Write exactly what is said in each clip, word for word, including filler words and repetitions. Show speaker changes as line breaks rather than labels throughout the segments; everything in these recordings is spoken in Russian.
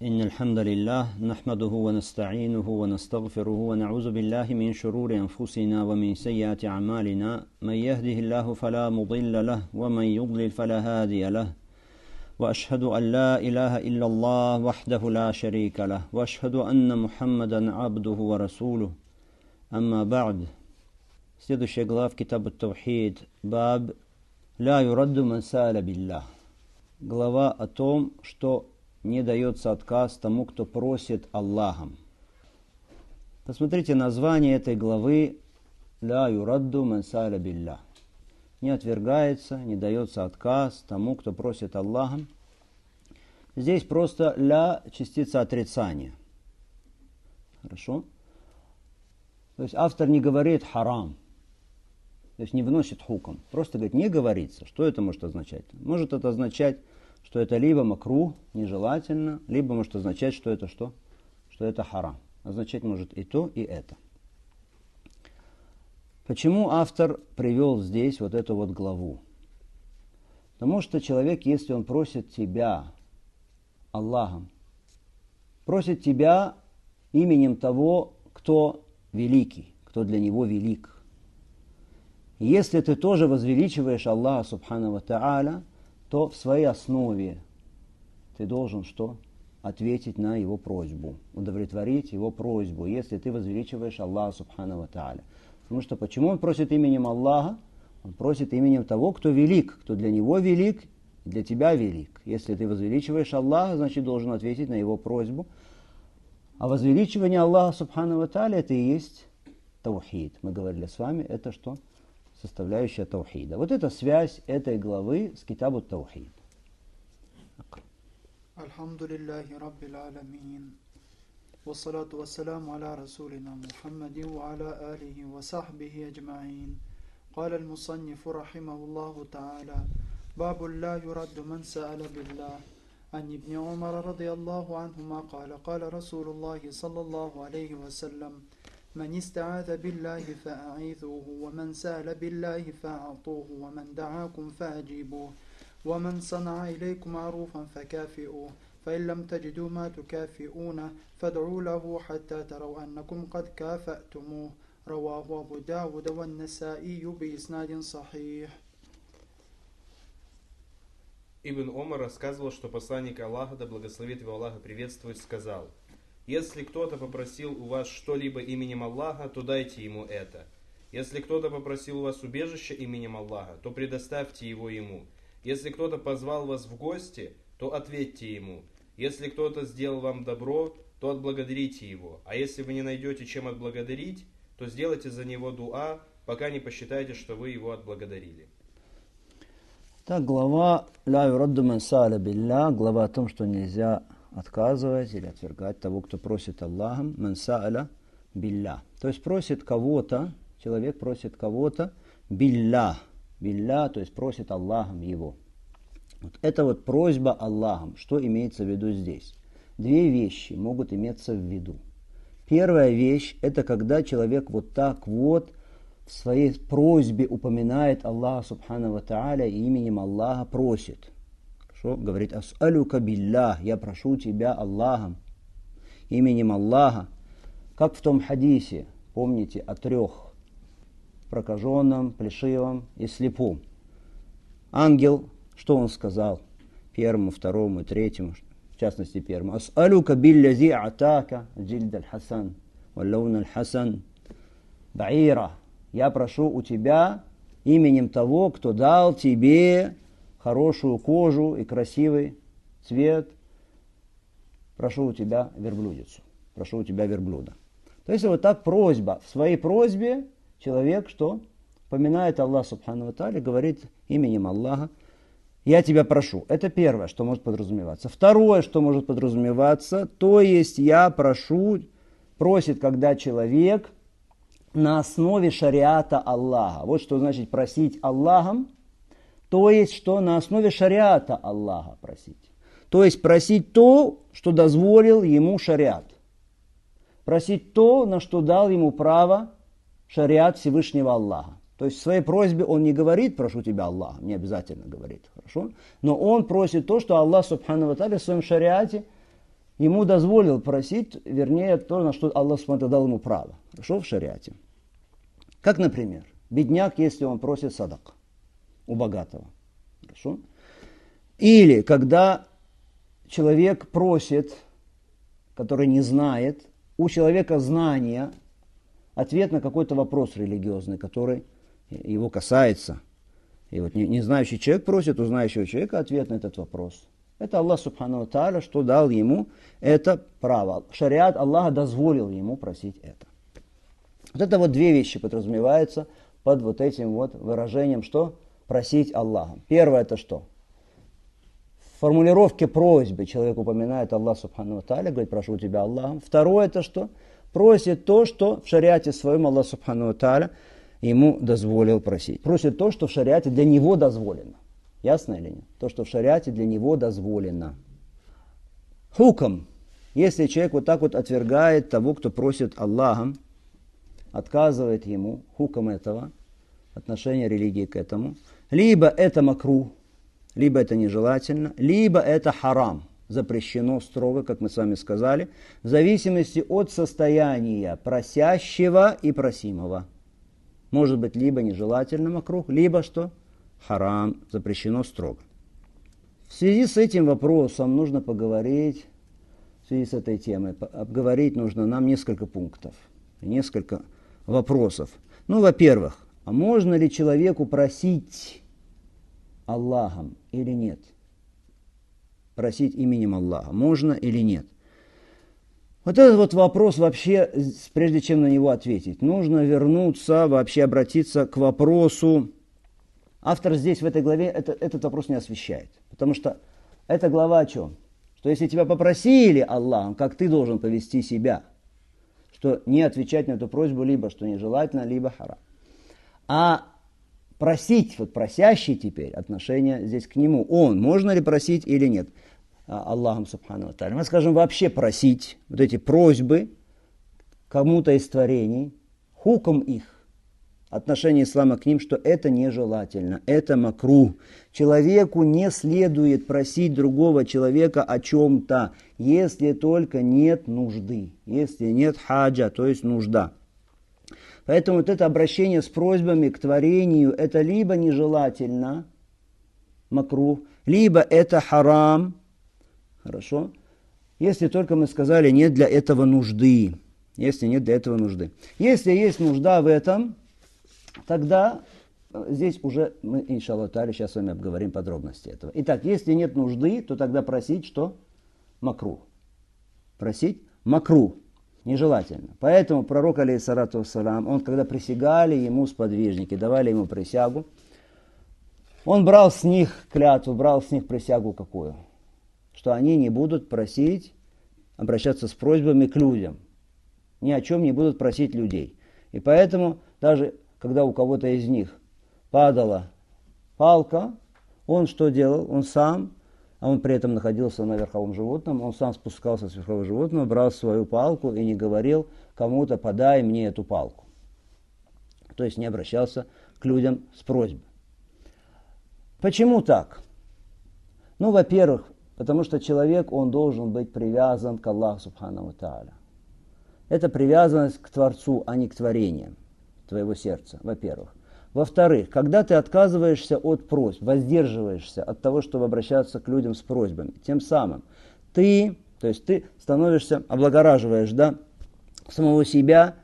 إن الحمد لله نحمده ونستعينه ونستغفره ونعوذ بالله من شرور أنفسنا ومن سيئات أعمالنا من يهده الله فلا مضل له ومن يضلل فلا هادي له وأشهد أن لا إله إلا الله وحده لا شريك له وأشهد أن محمدا عبده ورسوله أما بعد. Следующая глава в Китаб ат-Таухид, баб «Ла юрадду ман сааля биллах». Глава о том, что не дается отказ тому, кто просит Аллахом. Посмотрите название этой главы «Ла юрадду ман сааля биллах». Не отвергается, не дается отказ тому, кто просит Аллахом. Здесь просто «ля» частица отрицания. Хорошо? То есть автор не говорит «харам». То есть не выносит хуком. Просто говорит, не говорится. Что это может означать? Может это означать, что это либо макрух, нежелательно, либо может означать, что это что? Что это харам. Означать может и то, и это. Почему автор привел здесь вот эту вот главу? Потому что человек, если он просит тебя Аллахом, просит тебя именем того, кто великий, кто для него велик. Если ты тоже возвеличиваешь Аллаха Субхану ва Тааля, то в своей основе ты должен что? Ответить на его просьбу, удовлетворить его просьбу, если ты возвеличиваешь Аллаха Субхану ва Тааля. Потому что почему он просит именем Аллаха? Он просит именем того, кто велик, кто для него велик, для тебя велик. Если ты возвеличиваешь Аллаха, значит должен ответить на его просьбу. А возвеличивание Аллаха Субхану ва Тааля это и есть таухид. Мы говорили с вами, это что? Составляющая таухида. Вот это связь этой главы с Китабу ат-Таухид.
Альхамдулиллахи раббил аламин. Вассалату вассаламу аля расулина Мухаммади ва аля алихи ва сахбихи аджмаин. Каля аль-мусаннифу рахимахуллаху та'аля. Бабу ла юрадду ман сааля биллах. Ан ибн Умар радияллаху анхума каля. Каля Расулуллахи саллаллаху алейхи ва саллам. من استعاذ بالله فأعيذوه ومن سأل بالله فأعطوه ومن دعاكم فأجيبوه ومن صنع إليكم معروفا فكافئوه فإن لم تجدوا ما تكافئونه فادعوا له حتى تروا أنكم قد كافأتموه. رواه أبو داود والنسائي بإسناد صحيح.
Ибн Омар рассказывал, что посланник Аллаха, да благословит его Аллах и приветствует, сказал: если кто-то попросил у вас что-либо именем Аллаха, то дайте ему это. Если кто-то попросил у вас убежище именем Аллаха, то предоставьте его ему. Если кто-то позвал вас в гости, то ответьте ему. Если кто-то сделал вам добро, то отблагодарите его. А если вы не найдете, чем отблагодарить, то сделайте за него дуа, пока не посчитаете, что вы его отблагодарили.
Так, глава «Ля юрадду ман сааля биллах», глава о том, что нельзя отказывать или отвергать того, кто просит Аллахом, ман сааля биллах. То есть просит кого-то, человек просит кого-то биллах, биллах, то есть просит Аллахом его. Вот это вот просьба Аллахом. Что имеется в виду здесь? Две вещи могут иметься в виду. Первая вещь, это когда человек вот так вот в своей просьбе упоминает Аллаха Субхану ва Тааля и именем Аллаха просит. Говорит, ас'алюка биллах, я прошу тебя Аллахом, именем Аллаха. Как в том хадисе, помните, о трех: прокаженном, плешивом и слепом. Ангел, что он сказал первому, второму и третьему, в частности первому? Ас'алюка биллязи атака джильд аль-хасан, валлаун аль-хасан, баира. Я прошу у тебя именем того, кто дал тебе хорошую кожу и красивый цвет. Прошу у тебя верблюдицу. Прошу у тебя верблюда. То есть вот так просьба. В своей просьбе человек что? Поминает Аллах Субхану ва Тааля, говорит именем Аллаха: я тебя прошу. Это первое, что может подразумеваться. Второе, что может подразумеваться, то есть я прошу, просит, когда человек на основе шариата Аллаха. Вот что значит просить Аллахом. То есть, что на основе шариата Аллаха просить. То есть, просить то, что дозволил ему шариат. Просить то, на что дал ему право шариат Всевышнего Аллаха. То есть в своей просьбе он не говорит «прошу тебя, Аллах», не обязательно говорит, хорошо? Но он просит то, что Аллах Субхану ва Тааля в своем шариате ему дозволил просить, вернее, то, на что Аллах Субхану дал ему право. Хорошо, в шариате. Как, например, бедняк, если он просит садак у богатого. Хорошо? Или когда человек просит, который не знает, у человека знания, ответ на какой-то вопрос религиозный, который его касается. И вот не, не знающий человек просит у знающего человека ответ на этот вопрос. Это Аллах Субхану ва Тааля, что дал ему это право. Шариат Аллаха дозволил ему просить это. Вот это вот две вещи подразумеваются под вот этим вот выражением, что просить Аллаха. Первое это что? В формулировке просьбы человек упоминает Аллах Субхану ва Тааля, говорит, прошу тебя Аллахом. Второе это что? Просит то, что в шариате своем Аллах Субхану ва Тааля ему дозволил просить. Просит то, что в шариате для него дозволено. Ясно или нет? То, что в шариате для него дозволено. Хукам. Если человек вот так вот отвергает того, кто просит Аллахом, отказывает ему, хукам этого, отношение религии к этому, либо это макрух, либо это нежелательно, либо это харам, запрещено строго, как мы с вами сказали, в зависимости от состояния просящего и просимого. Может быть либо нежелательно макрух, либо что? Харам, запрещено строго. В связи с этим вопросом нужно поговорить, в связи с этой темой, обговорить нужно нам несколько пунктов, несколько вопросов. Ну, во-первых, а можно ли человеку просить Аллахом или нет? Просить именем Аллаха, можно или нет? Вот этот вот вопрос вообще, прежде чем на него ответить, нужно вернуться, вообще обратиться к вопросу. Автор здесь в этой главе это, этот вопрос не освещает. Потому что эта глава о чем? Что если тебя попросили Аллахом, как ты должен повести себя, что не отвечать на эту просьбу, либо что нежелательно, либо харам. А просить, вот просящий теперь, отношение здесь к нему, он, можно ли просить или нет? Аллахом Субхану ва Тааля. Мы скажем вообще просить, вот эти просьбы кому-то из творений, хуком их, отношение ислама к ним, что это нежелательно, это макрух. Человеку не следует просить другого человека о чем-то, если только нет нужды, если нет хаджа, то есть нужда. Поэтому вот это обращение с просьбами к творению, это либо нежелательно, макрух, либо это харам, хорошо, если только мы сказали нет для этого нужды, если нет для этого нужды. Если есть нужда в этом, тогда здесь уже мы, иншаллах та'аля, сейчас с вами обговорим подробности этого. Итак, если нет нужды, то тогда просить что? Макрух. Просить макрух. Нежелательно. Поэтому пророк, алейхиссалату вассалям, он, когда присягали ему сподвижники, давали ему присягу, он брал с них клятву, брал с них присягу какую? Что они не будут просить, обращаться с просьбами к людям. Ни о чем не будут просить людей. И поэтому даже когда у кого-то из них падала палка, он что делал? Он сам, а он при этом находился на верховом животном, он сам спускался с верхового животного, брал свою палку и не говорил кому-то: подай мне эту палку. То есть не обращался к людям с просьбой. Почему так? Ну, во-первых, потому что человек, он должен быть привязан к Аллаху Субхану ва Тааля. Это привязанность к Творцу, а не к творениям твоего сердца, во-первых. Во-вторых, когда ты отказываешься от просьб, воздерживаешься от того, чтобы обращаться к людям с просьбами, тем самым ты, то есть ты становишься, облагораживаешь, да, самого себя,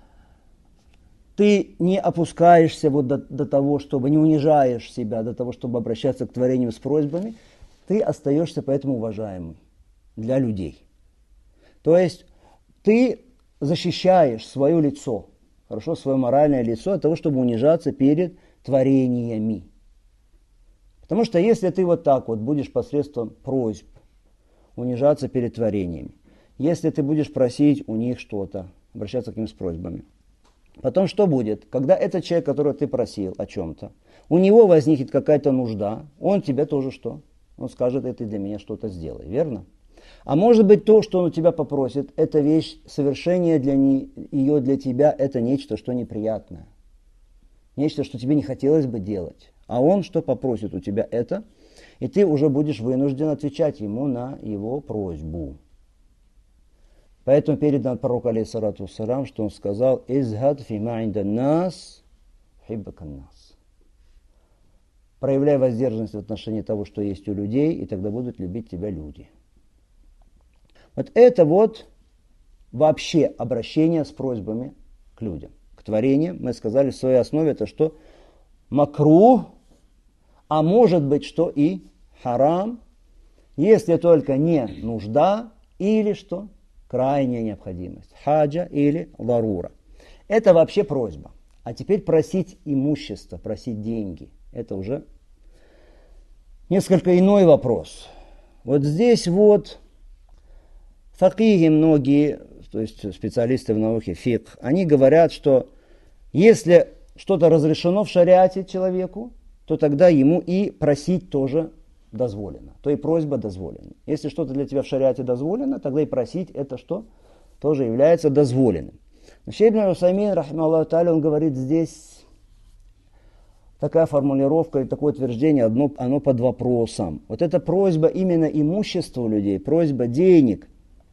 ты не опускаешься вот до, до того, чтобы, не унижаешь себя до того, чтобы обращаться к творениям с просьбами, ты остаешься поэтому уважаемым для людей. То есть ты защищаешь свое лицо, хорошо, свое моральное лицо от того, чтобы унижаться перед творениями. Потому что если ты вот так вот будешь посредством просьб унижаться перед творениями, если ты будешь просить у них что-то, обращаться к ним с просьбами, потом что будет? Когда этот человек, которого ты просил о чем-то, у него возникнет какая-то нужда, он тебе тоже что? Он скажет: это для меня что-то сделай, верно? А может быть, то, что он у тебя попросит, это вещь, совершение для не, ее для тебя, это нечто, что неприятное. Нечто, что тебе не хотелось бы делать. А он что попросит у тебя это, и ты уже будешь вынужден отвечать ему на его просьбу. Поэтому передано пророку, алейхиссалату вассалам, что он сказал: «Изхад фима инда нас, хиббакан нас». Проявляй воздержанность в отношении того, что есть у людей, и тогда будут любить тебя люди. Вот это вот вообще обращение с просьбами к людям, к творениям. Мы сказали, в своей основе это что? Макрух, а может быть, что и харам, если только не нужда или что? Крайняя необходимость. Хаджа или ларура. Это вообще просьба. А теперь просить имущество, просить деньги. Это уже несколько иной вопрос. Вот здесь вот факихи многие, то есть специалисты в науке фикх, они говорят, что если что-то разрешено в шариате человеку, то тогда ему и просить тоже дозволено. То и просьба дозволена. Если что-то для тебя в шариате дозволено, тогда и просить это что? Тоже является дозволенным. Но Шейх ибн Усаймин, рахимахуллаху тааля, он говорит здесь такая формулировка и такое утверждение, одно, оно под вопросом. Вот эта просьба именно имущества людей, просьба денег,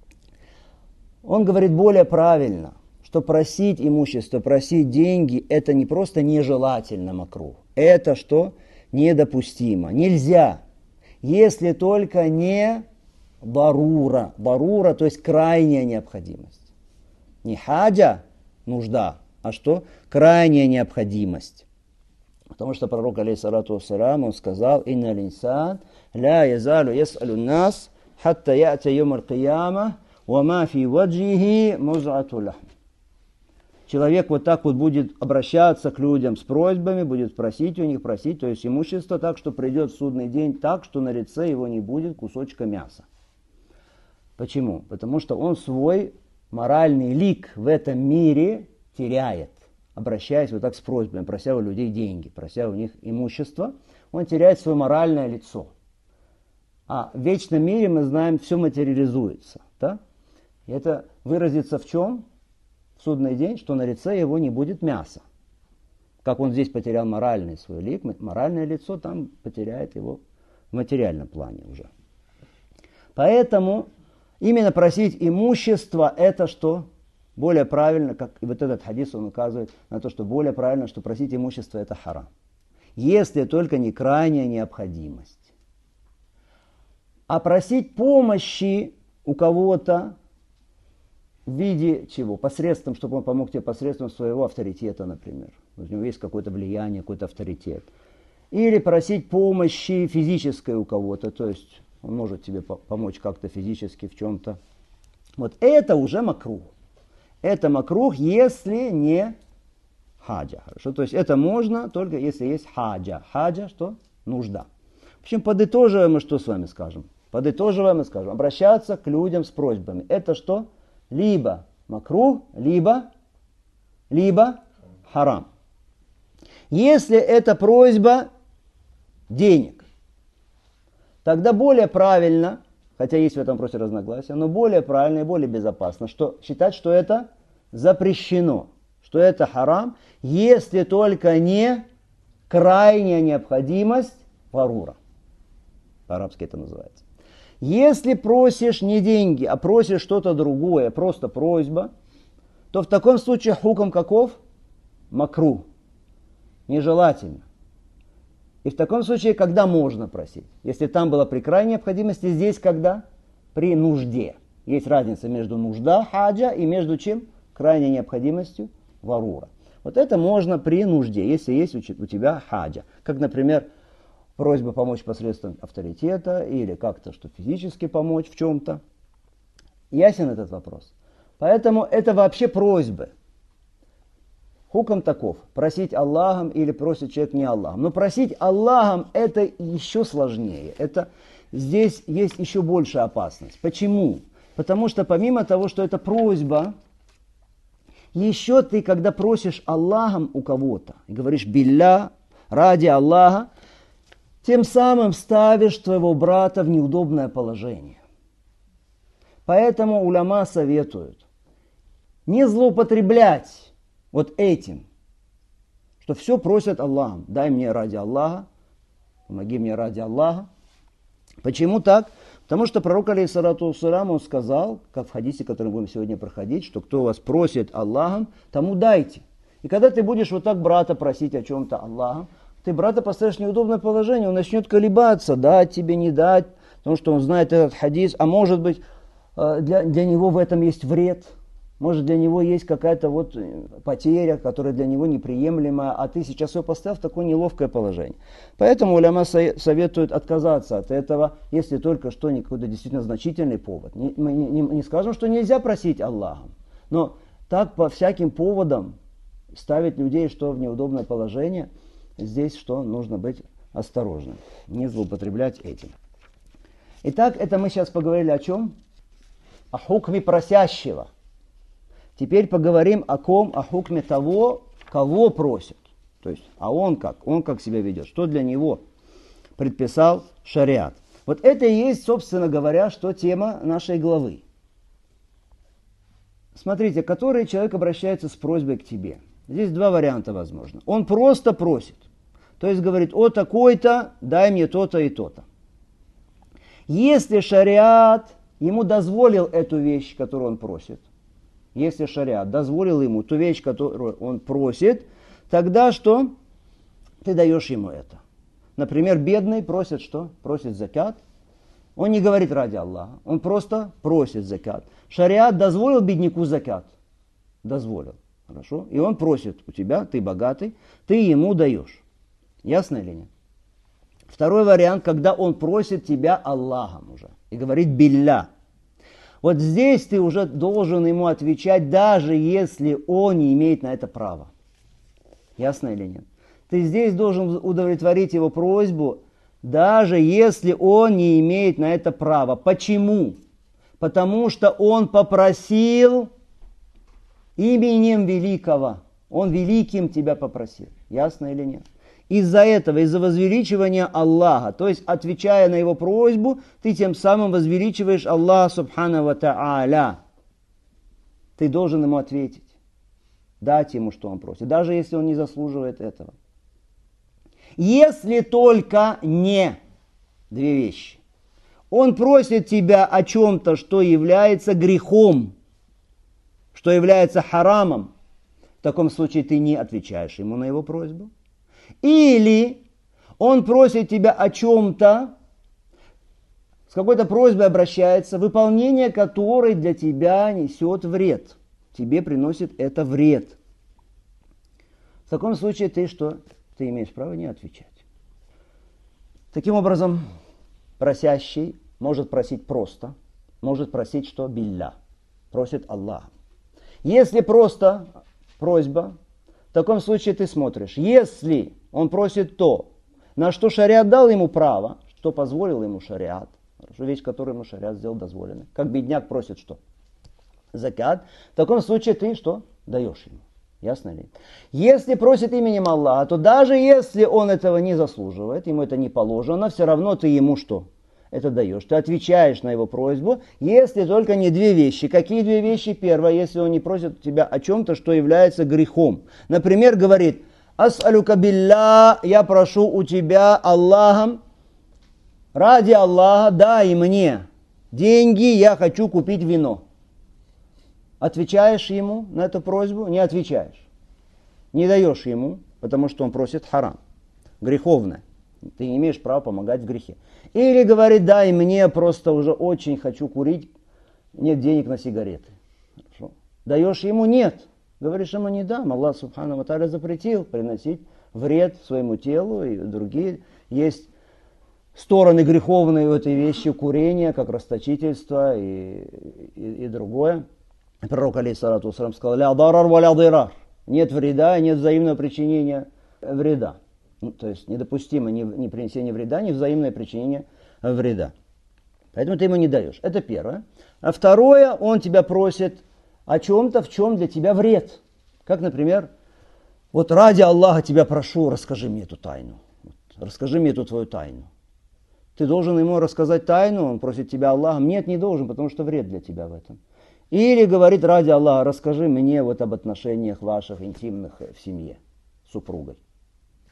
он говорит более правильно, что просить имущество, просить деньги, это не просто нежелательно макрух. Это что? Недопустимо. Нельзя. Если только не дарура. Дарура, то есть крайняя необходимость. Не хаджа, нужда, а что? Крайняя необходимость. Потому что пророк, алейхиссалату вассалам, он сказал: «Инна линсан ля язалю ясалю нас хатта я'тя йом аль-кияма ва ма фи ваджихи муз'ату лахм». Человек вот так вот будет обращаться к людям с просьбами, будет просить у них, просить, то есть имущество, так что придет судный день так, что на лице его не будет кусочка мяса. Почему? Потому что он свой моральный лик в этом мире теряет, обращаясь вот так с просьбами, прося у людей деньги, прося у них имущество, он теряет свое моральное лицо. А в вечном мире, мы знаем, все материализуется. Да? И это выразится в чем? В судный день, что на лице его не будет мяса. Как он здесь потерял моральный свой лик, моральное лицо там потеряет его в материальном плане уже. Поэтому именно просить имущество, это что? Более правильно, как и вот этот хадис, он указывает на то, что более правильно, что просить имущество это харам. Если только не крайняя необходимость. А просить помощи у кого-то в виде чего? Посредством, чтобы он помог тебе посредством своего авторитета, например. У него есть какое-то влияние, какой-то авторитет. Или просить помощи физической у кого-то, то есть он может тебе помочь как-то физически в чем-то. Вот это уже макрух. Это макрух, если не хаджа. Хорошо? То есть это можно только если есть хаджа. Хаджа что? Нужда. В общем, подытоживаем мы что с вами скажем? Подытоживаем мы скажем. Обращаться к людям с просьбами. Это что? Либо макрух, либо, либо харам. Если это просьба денег, тогда более правильно, хотя есть в этом вопросе разногласия, но более правильно и более безопасно, что считать, что это запрещено, что это харам, если только не крайняя необходимость варура. По-арабски это называется. Если просишь не деньги, а просишь что-то другое, просто просьба, то в таком случае хукм каков? Макрух. Нежелательно. И в таком случае, когда можно просить? Если там было при крайней необходимости, здесь когда? При нужде. Есть разница между нужда, хаджа, и между чем? Крайней необходимостью варура. Вот это можно при нужде, если есть у тебя хаджа. Как, например, просьба помочь посредством авторитета или как-то, что физически помочь в чем-то. Ясен этот вопрос? Поэтому это вообще просьбы. Хукм таков. Просить Аллахом или просит человек не Аллахом. Но просить Аллахом это еще сложнее. Это, здесь есть еще большая опасность. Почему? Потому что помимо того, что это просьба, еще ты, когда просишь Аллахом у кого-то, и говоришь билля, ради Аллаха, тем самым ставишь твоего брата в неудобное положение. Поэтому уляма советуют не злоупотреблять вот этим, что все просят Аллахом. Дай мне ради Аллаха, помоги мне ради Аллаха. Почему так? Потому что пророк, алейхиссалату вассалям, он сказал, как в хадисе, который мы будем сегодня проходить, что кто вас просит Аллахом, тому дайте. И когда ты будешь вот так брата просить о чем-то Аллахом, ты брата поставишь в неудобное положение, он начнет колебаться, дать тебе, не дать, потому что он знает этот хадис, а может быть для, для него в этом есть вред. Может, для него есть какая-то вот потеря, которая для него неприемлемая, а ты сейчас его поставил в такое неловкое положение. Поэтому уляма советуют отказаться от этого, если только что не какой-то действительно значительный повод. Не, мы не, не скажем, что нельзя просить Аллахом, но так по всяким поводам ставить людей, что в неудобное положение, здесь что нужно быть осторожным, не злоупотреблять этим. Итак, это мы сейчас поговорили о чем? О хукме просящего. Теперь поговорим о ком, о хукме того, кого просят. То есть, а он как? Он как себя ведет? Что для него предписал шариат? Вот это и есть, собственно говоря, что тема нашей главы. Смотрите, который человек обращается с просьбой к тебе. Здесь два варианта возможно. Он просто просит. То есть говорит, о такой-то, дай мне то-то и то-то. Если шариат ему дозволил эту вещь, которую он просит, если шариат дозволил ему ту вещь, которую он просит, тогда что? Ты даешь ему это. Например, бедный просит что? Просит закят. Он не говорит ради Аллаха, он просто просит закят. Шариат дозволил бедняку закят? Дозволил. Хорошо? И он просит у тебя, ты богатый, ты ему даешь. Ясно или нет? Второй вариант, когда он просит тебя Аллахом уже и говорит билля. Вот здесь ты уже должен ему отвечать, даже если он не имеет на это права. Ясно или нет? Ты здесь должен удовлетворить его просьбу, даже если он не имеет на это права. Почему? Потому что он попросил именем великого. Он великим тебя попросил. Ясно или нет? Из-за этого, из-за возвеличивания Аллаха, то есть отвечая на его просьбу, ты тем самым возвеличиваешь Аллаха субхана ва та'аля. Ты должен ему ответить, дать ему, что он просит, даже если он не заслуживает этого. Если только не две вещи. Он просит тебя о чем-то, что является грехом, что является харамом. В таком случае ты не отвечаешь ему на его просьбу. Или он просит тебя о чем-то, с какой-то просьбой обращается, выполнение которой для тебя несет вред. Тебе приносит это вред. В таком случае ты что? Ты имеешь право не отвечать. Таким образом, просящий может просить просто, может просить что? Билля. Просит Аллаха. Если просто просьба, в таком случае ты смотришь. Если он просит то, на что шариат дал ему право, что позволил ему шариат, вещь, которую ему шариат сделал дозволенной. Как бедняк просит что? Закат. В таком случае ты что? Даешь ему. Ясно ли? Если просит именем Аллаха, то даже если он этого не заслуживает, ему это не положено, все равно ты ему что? Это даешь. Ты отвечаешь на его просьбу, если только не две вещи. Какие две вещи? Первое, если он не просит тебя о чем-то, что является грехом. Например, говорит, ас'алюка билля, я прошу у тебя Аллахом, ради Аллаха дай мне деньги, я хочу купить вино. Отвечаешь ему на эту просьбу? Не отвечаешь. Не даешь ему, потому что он просит харам. Греховное. Ты не имеешь права помогать в грехе. Или говорит, дай мне, просто уже очень хочу курить, нет денег на сигареты. Хорошо. Даешь ему? Нет. Говоришь ему, не дам. Аллах субхану ва тааля запретил приносить вред своему телу и другие. Есть стороны греховные у этой вещи, курение, как расточительство и, и, и другое. Пророк алейхиссалату вассалям сказал, ля дарар ва ля дирар. Нет вреда, нет взаимного причинения вреда. Ну, то есть недопустимо ни, ни принесение вреда, ни взаимное причинение вреда. Поэтому ты ему не даешь. Это первое. А второе, он тебя просит о чем-то, в чем для тебя вред. Как, например, вот ради Аллаха тебя прошу, расскажи мне эту тайну. Вот, расскажи мне эту твою тайну. Ты должен ему рассказать тайну, он просит тебя Аллахом. Нет, не должен, потому что вред для тебя в этом. Или говорит ради Аллаха, расскажи мне вот об отношениях ваших интимных в семье с супругой.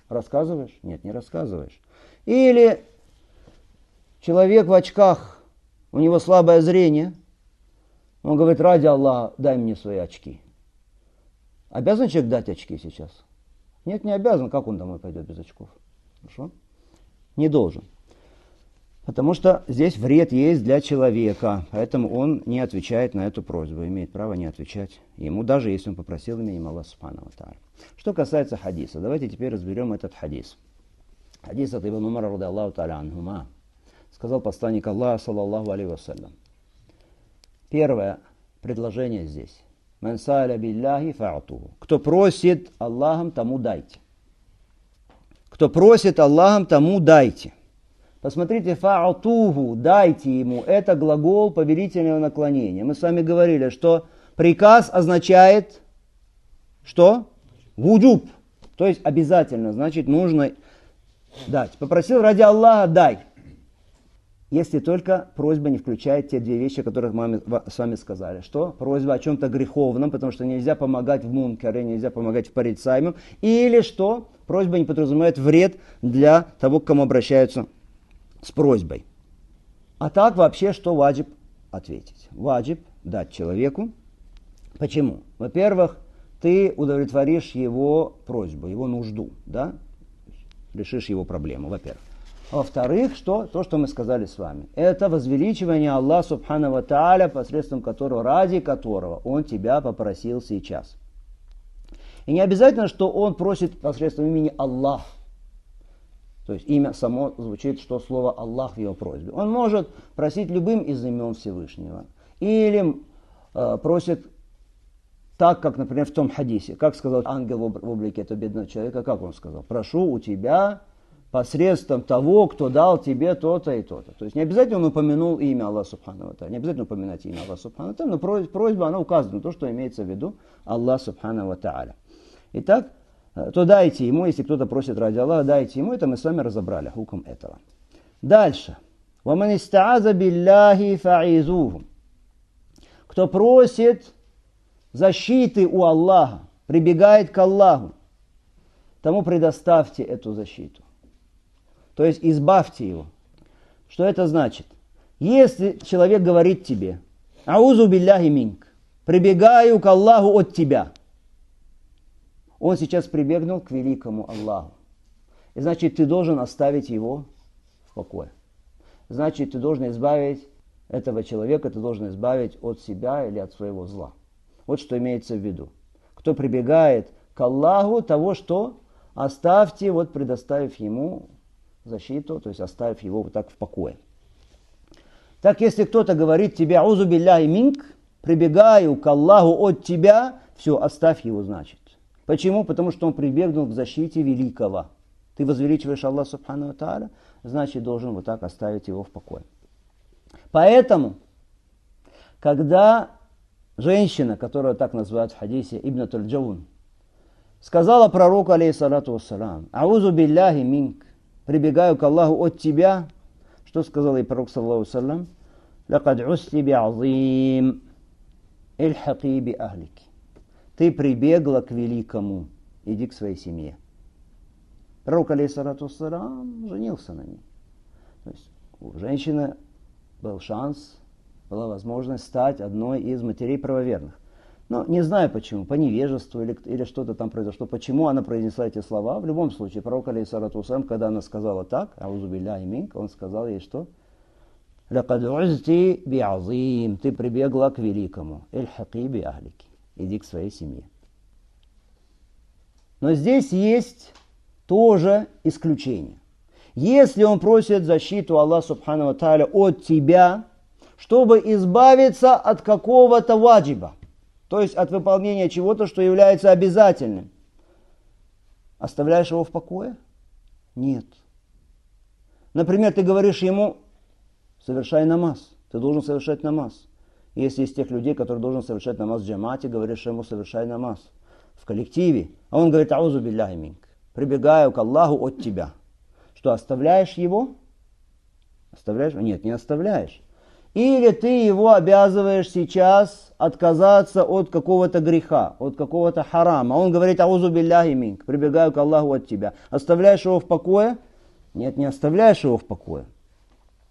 Рассказываешь? Нет, не рассказываешь. Или человек в очках у него слабое зрение. Он говорит, ради Аллаха, дай мне свои очки. Обязан человек дать очки сейчас? Нет, не обязан. Как он домой пойдет без очков? Хорошо? Не должен. Потому что здесь вред есть для человека, поэтому он не отвечает на эту просьбу, имеет право не отвечать ему, даже если он попросил именем Аллаха Субхану ва Тааля. Что касается хадиса, давайте теперь разберем этот хадис. Хадис от Ибн Умара ради Аллаху Тааля анхума. Сказал посланник Аллаха, саллаллаху алейхи вассалям. Первое предложение здесь. Ман сааля билляхи фа'туху. Кто просит Аллахом, тому дайте. Кто просит Аллахом, тому дайте. Посмотрите, фа'туху, дайте ему, это глагол повелительного наклонения. Мы с вами говорили, что приказ означает, что? Вуджуб, то есть обязательно, значит нужно дать. Попросил ради Аллаха, дай. Если только просьба не включает те две вещи, которые мы с вами сказали. Что? Просьба о чем-то греховном, потому что нельзя помогать в мункаре, нельзя помогать в порицаемом. Или что? Просьба не подразумевает вред для того, к кому обращаются с просьбой. А так вообще что ваджиб ответить? Ваджиб дать человеку. Почему? Во-первых, ты удовлетворишь его просьбу, его нужду, да? Решишь его проблему, во-первых. А во-вторых, что? То, что мы сказали с вами. Это возвеличивание Аллаха Субхану ва Тааля, посредством которого, ради которого Он тебя попросил сейчас. И не обязательно, что Он просит посредством имени Аллах. То есть имя само звучит, что слово Аллах в его просьбе. Он может просить любым из имен Всевышнего. Или э, просит так, как, например, в том хадисе. Как сказал ангел в облике этого бедного человека, как он сказал? Прошу у тебя посредством того, кто дал тебе то-то и то-то. То есть не обязательно он упомянул имя Аллаха Субхану ва Тааля. Не обязательно упоминать имя Аллаха Субхану ва Тааля, но просьба, она указана на то, что имеется в виду Аллах Субхану ва Тааля. Итак, то дайте ему, если кто-то просит ради Аллаха, дайте ему, это мы с вами разобрали, хукм этого. Дальше. وَمَنِ اسْتَعَاذَ بِاللَّهِ فَعِيذُوهُ. Кто просит защиты у Аллаха, прибегает к Аллаху, тому предоставьте эту защиту. То есть избавьте его. Что это значит? Если человек говорит тебе, «Аузу билляхи минк», прибегаю к Аллаху от тебя, он сейчас прибегнул к великому Аллаху. И значит, ты должен оставить его в покое. Значит, ты должен избавить этого человека, ты должен избавить от себя или от своего зла. Вот что имеется в виду. Кто прибегает к Аллаху, того, что оставьте, вот предоставив ему защиту, то есть оставив его вот так в покое. Так, если кто-то говорит тебе, «Аузу билляхи минк», прибегаю к Аллаху от тебя, все, оставь его, значит. Почему? Потому что он прибегнул к защите великого. Ты возвеличиваешь Аллаха Субхану ва Тааля, значит, должен вот так оставить его в покое. Поэтому, когда женщина, которую так называют в хадисе Ибнатуль Джаун, сказала пророку, алейхиссалату вассалам, «Аузу билляхи минк», прибегаю к Аллаху от тебя, что сказал ей пророк, саллаллаху алейхи ва саллям, «Лакад усти би'азим, ильхаки би ахлики». Ты прибегла к великому, иди к своей семье. Пророк, алейхиссалату вассалам, женился на ней. То есть у женщины был шанс, была возможность стать одной из матерей правоверных. Но не знаю почему, по невежеству или, или что-то там произошло, почему она произнесла эти слова. В любом случае, пророк, алейхиссалату вассалам, когда она сказала так, «Аузу билляхи минк», он сказал ей что? «Лакад узти би'азим», ты прибегла к великому, «Ильхаки би ахлики», иди к своей семье. Но здесь есть тоже исключение. Если он просит защиту Аллаха Субхану ва Тааля от тебя, чтобы избавиться от какого-то ваджиба, то есть от выполнения чего-то, что является обязательным, оставляешь его в покое? Нет. Например, ты говоришь ему, совершай намаз, ты должен совершать намаз. Если из тех людей, которые должен совершать намаз в джамате, говоришь ему, совершай намаз в коллективе, а он говорит, «Аузу билляхи минк», прибегаю к Аллаху от тебя. Что, оставляешь его? Оставляешь? Нет, не оставляешь. Или ты его обязываешь сейчас отказаться от какого-то греха, от какого-то харама. Он говорит, «Аузу билляхи минк», прибегаю к Аллаху от тебя. Оставляешь его в покое? Нет, не оставляешь его в покое.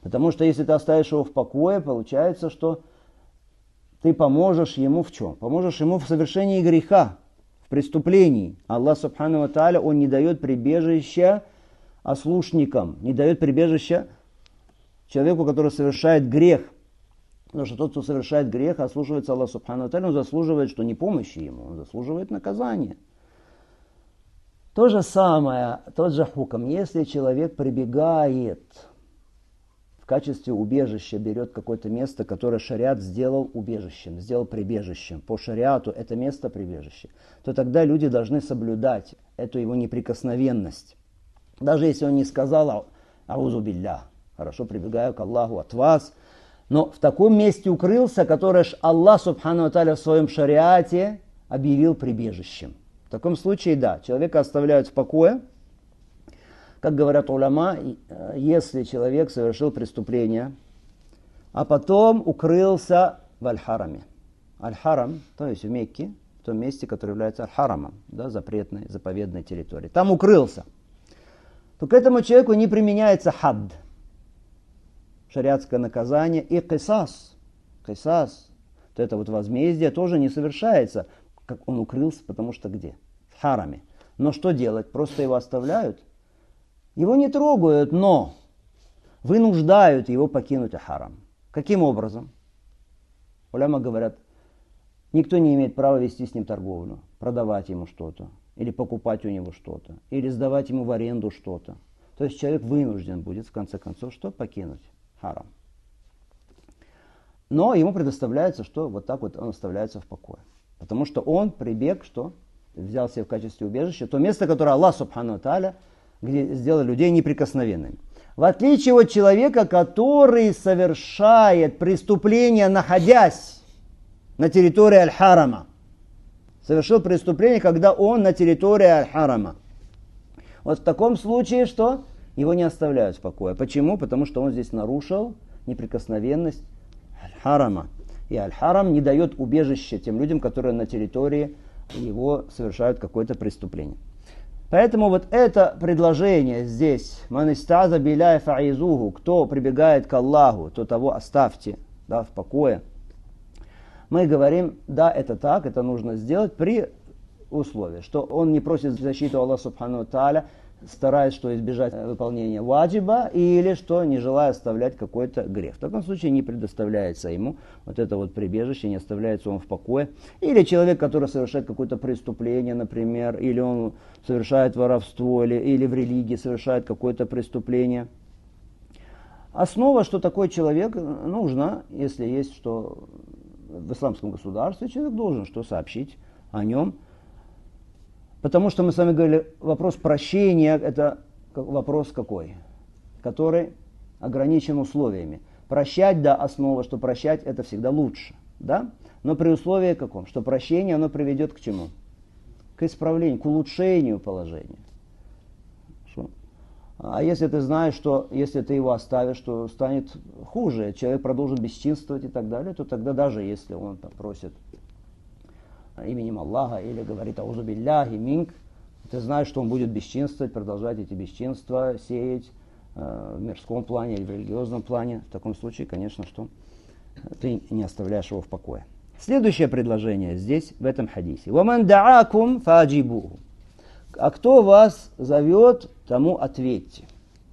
Потому что если ты оставишь его в покое, получается, что ты поможешь ему в чем? Поможешь ему в совершении греха, в преступлении. Аллах Субхану ва Тааля, Он не дает прибежища ослушникам, не дает прибежища человеку, который совершает грех. Потому что тот, кто совершает грех, ослушивается Аллах Субхану ва Тааля, он заслуживает, что не помощи ему, он заслуживает наказания. То же самое, тот же хукм, если человек прибегает в качестве убежища, берет какое-то место, которое шариат сделал убежищем, сделал прибежищем, по шариату это место прибежище, то тогда люди должны соблюдать эту его неприкосновенность. Даже если он не сказал «Аузу билля», хорошо, прибегаю к Аллаху от вас, но в таком месте укрылся, которое Аллах Субхану ва Тааля в своем шариате объявил прибежищем. В таком случае, да, человека оставляют в покое. Как говорят уляма, если человек совершил преступление, а потом укрылся в аль-хараме. Аль-харам, то есть в Мекке, в том месте, которое является аль-харамом, да, запретной, заповедной территорией. Там укрылся. То к этому человеку не применяется хадд, шариатское наказание, и кисас. Кисас, то это вот возмездие тоже не совершается, как он укрылся, потому что где? В хараме. Но что делать? Просто его оставляют? Его не трогают, но вынуждают его покинуть харам. Каким образом? Уляма говорят, никто не имеет права вести с ним торговлю, продавать ему что-то, или покупать у него что-то, или сдавать ему в аренду что-то. То есть человек вынужден будет, в конце концов, что? Покинуть харам. Но ему предоставляется, что вот так вот он оставляется в покое. Потому что он прибег, что взял себе в качестве убежища то место, которое Аллах Субхану ва Тааля, где сделал людей неприкосновенными. В отличие от человека, который совершает преступление, находясь на территории аль-харама. Совершил преступление, когда он на территории аль-харама. Вот в таком случае, что? Его не оставляют в покое. Почему? Потому что он здесь нарушил неприкосновенность аль-харама. И аль-харам не дает убежища тем людям, которые на территории его совершают какое-то преступление. Поэтому вот это предложение здесь, «Ман истаза биляй фаизуху», кто прибегает к Аллаху, то того оставьте, да, в покое. Мы говорим, да, это так, это нужно сделать при условии, что он не просит защиту Аллаха Субхану ва Тааля, стараясь что избежать выполнения ваджиба, или что не желая оставлять какой-то грех. В таком случае не предоставляется ему вот это вот прибежище, не оставляется он в покое. Или человек, который совершает какое-то преступление, например, или он совершает воровство, или, или в религии совершает какое-то преступление. Основа, что такой человек нужно, если есть что в исламском государстве, человек должен что сообщить о нем. Потому что мы с вами говорили, вопрос прощения, это вопрос какой? Который ограничен условиями. Прощать, да, основа, что прощать, это всегда лучше. Да? Но при условии каком? Что прощение, оно приведет к чему? К исправлению, к улучшению положения. Что? А если ты знаешь, что если ты его оставишь, то станет хуже, человек продолжит бесчинствовать и так далее, то тогда даже если он там просит именем Аллаха или говорит «Аузу билляхи минк», ты знаешь, что он будет бесчинствовать, продолжать эти бесчинства сеять э, в мирском плане или в религиозном плане. В таком случае, конечно, что ты не оставляешь его в покое. Следующее предложение здесь, в этом хадисе. «Ваман даакум фаджибуху». А кто вас зовет, тому ответьте.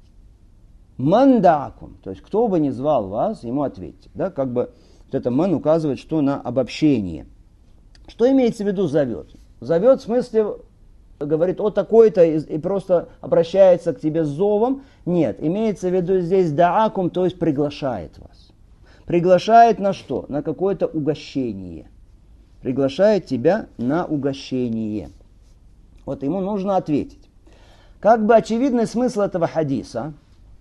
«Ман даакум», то есть кто бы ни звал вас, ему ответьте. Да, как бы вот это «ман» указывает, что на обобщение. Что имеется в виду зовет? Зовет в смысле, говорит, о такой-то, и, и просто обращается к тебе с зовом. Нет, имеется в виду здесь даакум, то есть приглашает вас. Приглашает на что? На какое-то угощение. Приглашает тебя на угощение. Вот ему нужно ответить. Как бы очевидный смысл этого хадиса,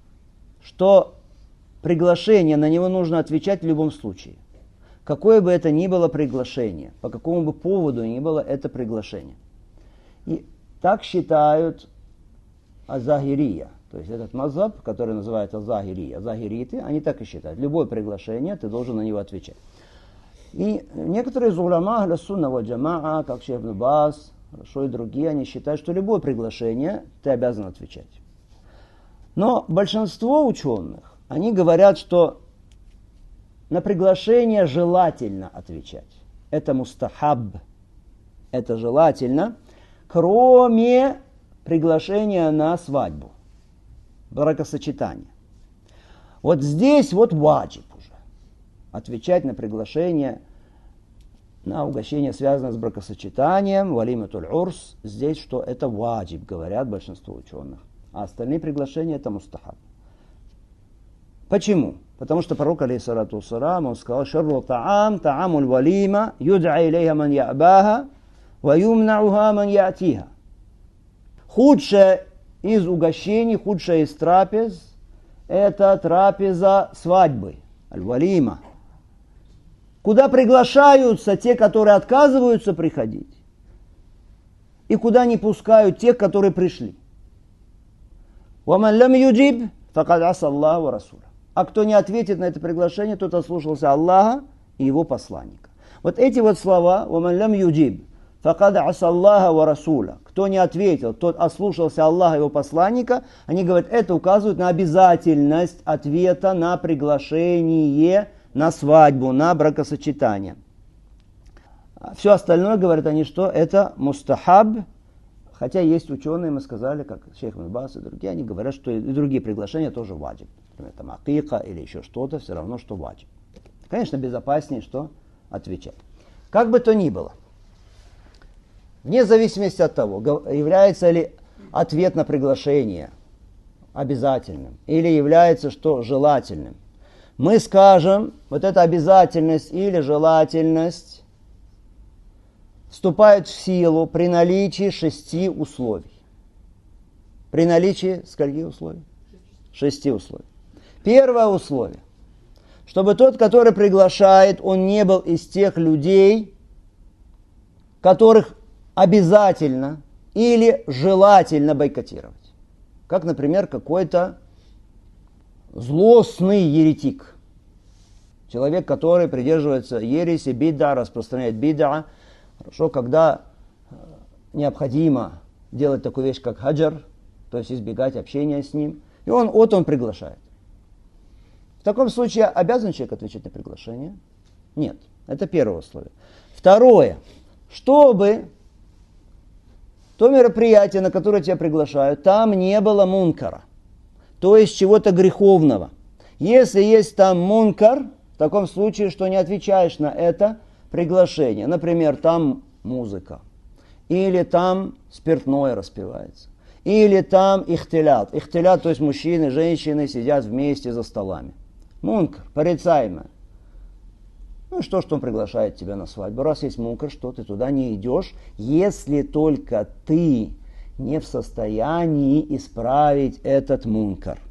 что приглашение, на него нужно отвечать в любом случае. Какое бы это ни было приглашение, по какому бы поводу ни было это приглашение. И так считают азахирия, то есть этот мазхаб, который называется азахирия, азахириты, они так и считают. Любое приглашение, ты должен на него отвечать. И некоторые из уляма ахля сунна ва джамаа, как шейх Ибн Баз, хорошо, и другие, они считают, что любое приглашение ты обязан отвечать. Но большинство ученых, они говорят, что на приглашение желательно отвечать. Это мустахаб. Это желательно, кроме приглашения на свадьбу, бракосочетание. Вот здесь вот ваджиб уже. Отвечать на приглашение на угощение, связанное с бракосочетанием, валиматуль урс. Здесь что это ваджиб, говорят большинство ученых. А остальные приглашения это мустахаб. Почему? Потому что пророк, алейхиссалату вассалам, он сказал: «Шарру таам, таамуль валима, юд'a илейха ман я'баха, ва юмнa'уха ман я'тиха». Худшее из угощений, худшее из трапез – это трапеза свадьбы, аль-валима, куда приглашаются те, которые отказываются приходить, и куда не пускают тех, которые пришли. «Ваман лам юджиб, факад аса Аллаха ва расуля». А кто не ответит на это приглашение, тот ослушался Аллаха и его посланника. Вот эти вот слова «Ваман лам юджиб, факад аса Аллаха ва расуля». Кто не ответил, тот ослушался Аллаха и его посланника, они говорят, это указывает на обязательность ответа на приглашение на свадьбу, на бракосочетание. Все остальное, говорят они, что это мустахаб, хотя есть ученые, мы сказали, как шейх Ибн Баз и другие, они говорят, что и другие приглашения тоже ваджиб. Например, там акика или еще что-то, все равно, что ваджиб. Конечно, безопаснее, что отвечать. Как бы то ни было, вне зависимости от того, является ли ответ на приглашение обязательным или является что желательным, мы скажем, вот эта обязательность или желательность вступает в силу при наличии шести условий. При наличии скольки условий? Шести условий. Первое условие. Чтобы тот, который приглашает, он не был из тех людей, которых обязательно или желательно бойкотировать. Как, например, какой-то злостный еретик. Человек, который придерживается ереси, бид'a, распространяет бид'a. Хорошо, когда необходимо делать такую вещь, как хаджар, то есть избегать общения с ним. И он, вот он приглашает. В таком случае обязан человек отвечать на приглашение? Нет. Это первое условие. Второе. Чтобы то мероприятие, на которое тебя приглашают, там не было мункара. То есть чего-то греховного. Если есть там мункар, в таком случае, что не отвечаешь на это приглашение. Например, там музыка. Или там спиртное распивается. Или там ихтилят. Ихтилят, то есть мужчины и женщины сидят вместе за столами. Мункар, порицаемое. Ну что, что он приглашает тебя на свадьбу? Раз есть мункар, что ты туда не идешь, если только ты не в состоянии исправить этот мункар.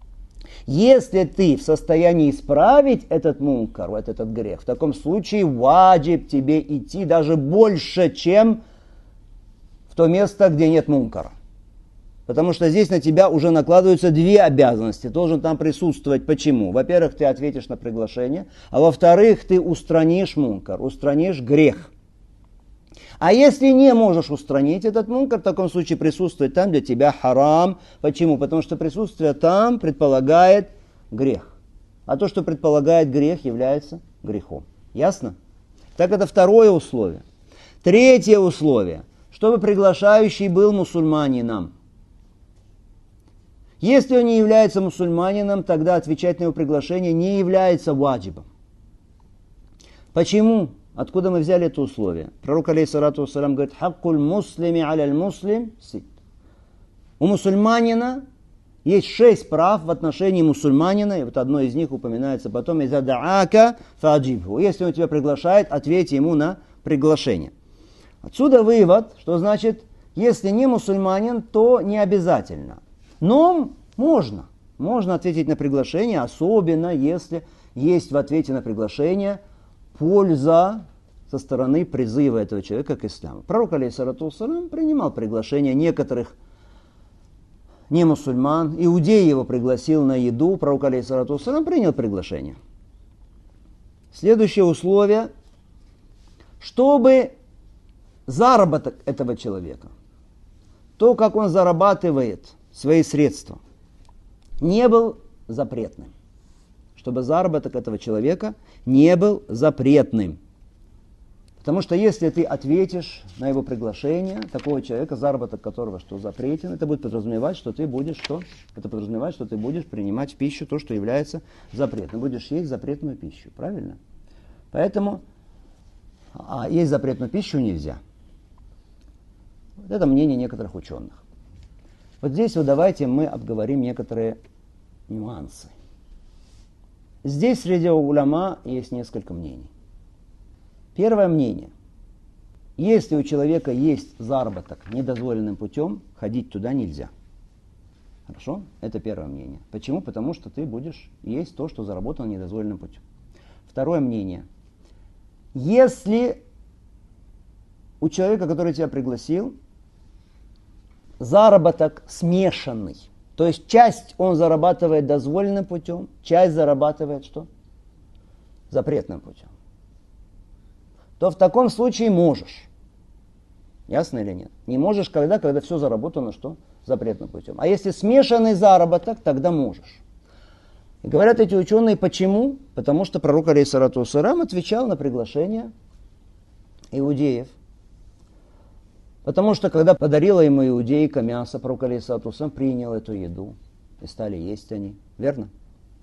Если ты в состоянии исправить этот мункар, вот этот грех, в таком случае ваджиб тебе идти даже больше, чем в то место, где нет мункара. Потому что здесь на тебя уже накладываются две обязанности. Ты должен там присутствовать. Почему? Во-первых, ты ответишь на приглашение, а во-вторых, ты устранишь мункар, устранишь грех. А если не можешь устранить этот мункар, в таком случае присутствовать там для тебя харам. Почему? Потому что присутствие там предполагает грех. А то, что предполагает грех, является грехом. Ясно? Так это второе условие. Третье условие. Чтобы приглашающий был мусульманином. Если он не является мусульманином, тогда отвечать на его приглашение не является ваджибом. Почему? Откуда мы взяли это условие? Пророк, алейхиссалату вассалам, говорит: «Хаккуль муслими аляль муслим сит». У мусульманина есть шесть прав в отношении мусульманина, и вот одно из них упоминается потом: «Иза даака фаджибху». Если он тебя приглашает, ответь ему на приглашение. Отсюда вывод, что значит, если не мусульманин, то не обязательно. Но можно. Можно ответить на приглашение, особенно если есть в ответе на приглашение польза со стороны призыва этого человека к исламу. Пророк, алейхиссалату вассалам, принимал приглашение некоторых не мусульман. Иудей его пригласил на еду. Пророк, алейхиссалату вассалам, принял приглашение. Следующее условие. Чтобы заработок этого человека, то, как он зарабатывает свои средства, не был запретным. чтобы заработок этого человека не был запретным. Потому что если ты ответишь на его приглашение такого человека, заработок которого что запретен, это будет подразумевать, что ты будешь что? Это подразумевает, что ты будешь принимать в пищу то, что является запретным. Будешь есть запретную пищу, правильно? Поэтому а есть запретную пищу нельзя. Вот это мнение некоторых ученых. Вот здесь вот давайте мы обговорим некоторые нюансы. Здесь среди уляма есть несколько мнений. Первое мнение. Если у человека есть заработок недозволенным путем, ходить туда нельзя. Хорошо? Это первое мнение. Почему? Потому что ты будешь есть то, что заработано недозволенным путем. Второе мнение. Если у человека, который тебя пригласил, заработок смешанный, то есть часть он зарабатывает дозволенным путем, часть зарабатывает что? Запретным путем, то в таком случае можешь. Ясно или нет? Не можешь когда, когда все заработано что? Запретным путем. А если смешанный заработок, тогда можешь. И говорят эти ученые, почему? Потому что пророк алейхиссалату вассалям отвечал на приглашение иудеев. Потому что когда подарила ему иудейка мясо, пророк алейхиссалату вассалям принял эту еду. И стали есть они. Верно?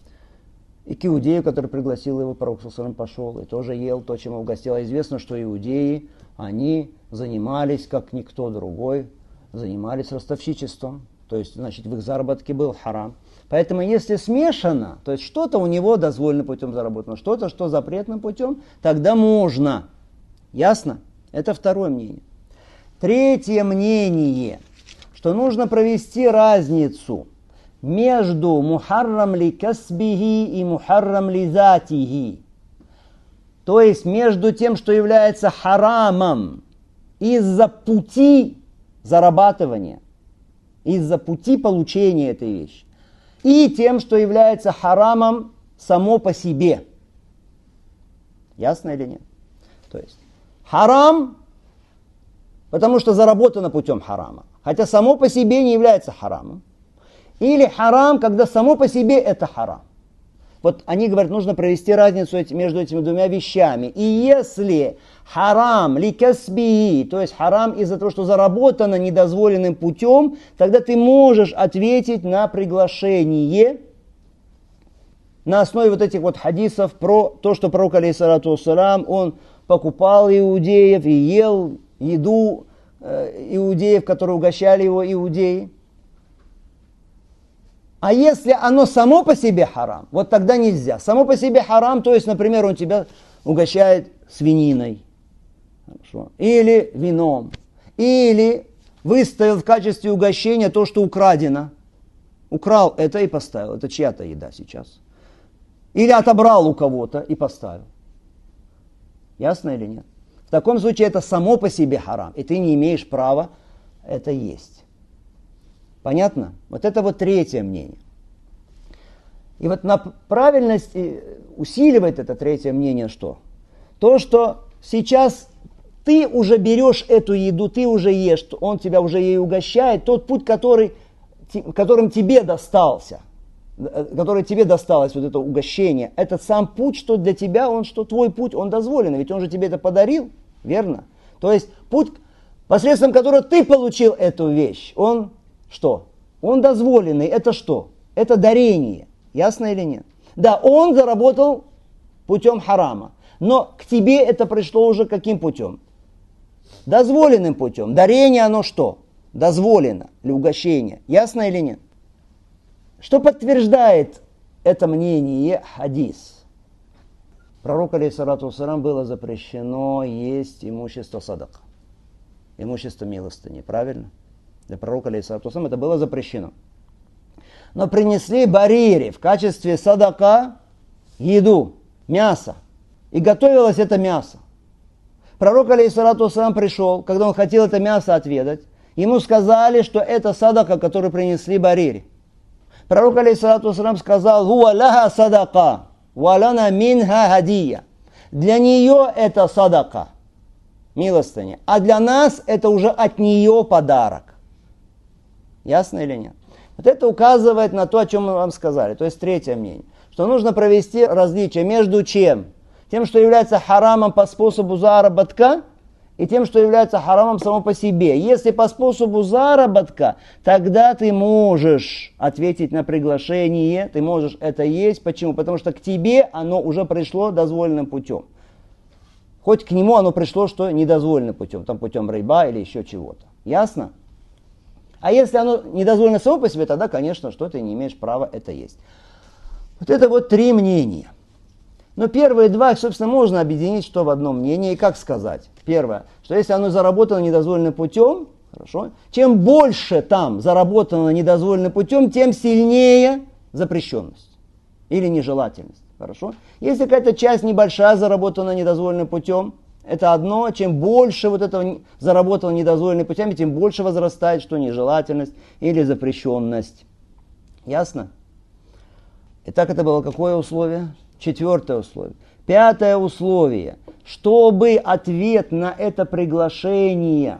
И к иудею, который пригласил его, пророк ﷺ пошел и тоже ел то, чем его угостил. А известно, что иудеи, они занимались, как никто другой, занимались ростовщичеством. То есть, значит, в их заработке был харам. Поэтому, если смешано, то есть что-то у него дозволенным путем заработано, что-то, что запретным путем, тогда можно. Ясно? Это второе мнение. Третье мнение, что нужно провести разницу между мухаррам ли касбихи и мухаррам ли затихи. То есть между тем, что является харамом из-за пути зарабатывания, из-за пути получения этой вещи, и тем, что является харамом само по себе. Ясно или нет? То есть харам, потому что заработано путем харама, хотя само по себе не является харамом. Или харам, когда само по себе это харам. Вот они говорят, нужно провести разницу между этими двумя вещами. И если харам ли касби, то есть харам из-за того, что заработано недозволенным путем, тогда ты можешь ответить на приглашение на основе вот этих вот хадисов про то, что пророк алейхиссалату вассалям, он покупал иудеев и ел еду э, иудеев, которые угощали его иудеи. А если оно само по себе харам, вот тогда нельзя. Само по себе харам, то есть, например, он тебя угощает свининой, хорошо, или вином, или выставил в качестве угощения то, что украдено. Украл это и поставил. Это чья-то еда сейчас. Или отобрал у кого-то и поставил. Ясно или нет? В таком случае это само по себе харам, и ты не имеешь права это есть. Понятно? Вот это вот третье мнение. И вот на правильность усиливает это третье мнение что? То, что сейчас ты уже берешь эту еду, ты уже ешь, он тебя уже ей угощает, тот путь, который, которым тебе достался, который тебе досталось, вот это угощение, этот сам путь, что для тебя, он, что твой путь, он дозволенный, ведь он же тебе это подарил, верно? То есть путь, посредством которого ты получил эту вещь, он что? Он дозволенный. Это что? Это дарение. Ясно или нет? Да, он заработал путем харама. Но к тебе это пришло уже каким путем? Дозволенным путем. Дарение оно что? Дозволено. Или угощение. Ясно или нет? Что подтверждает это мнение хадис? Пророку алейхиссалату вассалям было запрещено есть имущество садака. Имущество милостыни. Правильно? Для пророка алейхиссалату вассалям это было запрещено. Но принесли барири в качестве садака еду, мясо. И готовилось это мясо. Пророк алейхиссалату вассалям пришел, когда он хотел это мясо отведать. Ему сказали, что это садака, которую принесли барири. Пророк алейхиссалату вассалям сказал: «Хуа лаха садака, ва лана минха хадия». Для нее это садака, милостыня. А для нас это уже от нее подарок. Ясно или нет? Вот это указывает на то, о чем мы вам сказали. То есть третье мнение. что нужно провести различие между чем? Тем, что является харамом по способу заработка, и тем, что является харамом само по себе. Если по способу заработка, тогда ты можешь ответить на приглашение, ты можешь это есть. Почему? Потому что к тебе оно уже пришло дозволенным путем. Хоть к нему оно пришло, что недозволенным путем, там путем рейба или еще чего-то. Ясно? А если оно недозволено само по себе, тогда, конечно, что ты не имеешь права это есть. Вот это вот три мнения. Но первые два, собственно, можно объединить что в одном мнении. И как сказать? Первое, что если оно заработано недозволенным путем, хорошо, чем больше там заработано недозволенным путем, тем сильнее запрещенность или нежелательность. Хорошо? Если какая-то часть небольшая заработана недозволенным путем, это одно. Чем больше вот этого заработано недозволенным путем, тем больше возрастает что нежелательность или запрещенность. Ясно? Итак, это было какое условие? Четвертое условие. Пятое условие. Чтобы ответ на это приглашение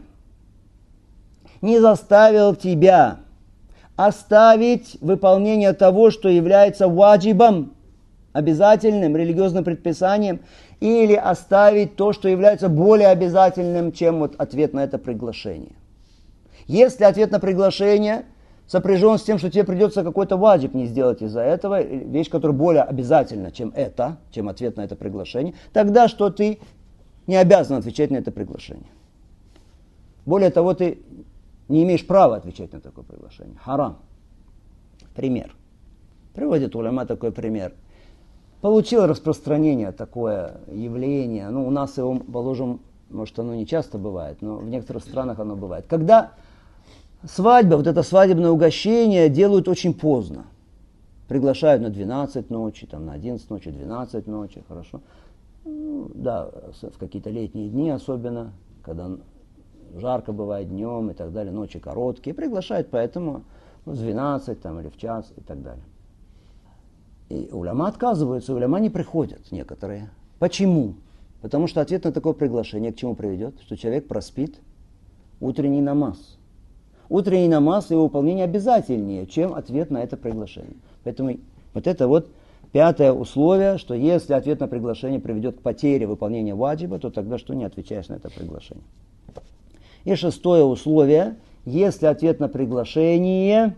не заставил тебя оставить выполнение того, что является ваджибом, обязательным религиозным предписанием, или оставить то, что является более обязательным, чем вот ответ на это приглашение. Если ответ на приглашение сопряжен с тем, что тебе придется какой-то ваджиб не сделать из-за этого, вещь, которая более обязательна, чем это, чем ответ на это приглашение, тогда что ты не обязан отвечать на это приглашение. Более того, ты не имеешь права отвечать на такое приглашение. Харам. Пример. Приводит уляма такой пример. Получил распространение такое явление. Ну, у нас его, положим, может, оно не часто бывает, но в некоторых странах оно бывает. Когда свадьба, вот это свадебное угощение делают очень поздно. Приглашают на двенадцать ночи, там, на одиннадцать ночи, двенадцать ночи, хорошо. Ну, да, в какие-то летние дни особенно, когда жарко бывает днем и так далее, ночи короткие. Приглашают поэтому ну, в двенадцать там, или в час и так далее. И уляма отказываются, уляма не приходят некоторые. Почему? Потому что ответ на такое приглашение к чему приведет? Что человек проспит утренний намаз. Утренний намаз и его выполнение обязательнее, чем ответ на это приглашение. Поэтому вот это вот пятое условие, что если ответ на приглашение приведет к потере выполнения ваджиба, то тогда что не отвечаешь на это приглашение. И шестое условие, если ответ на приглашение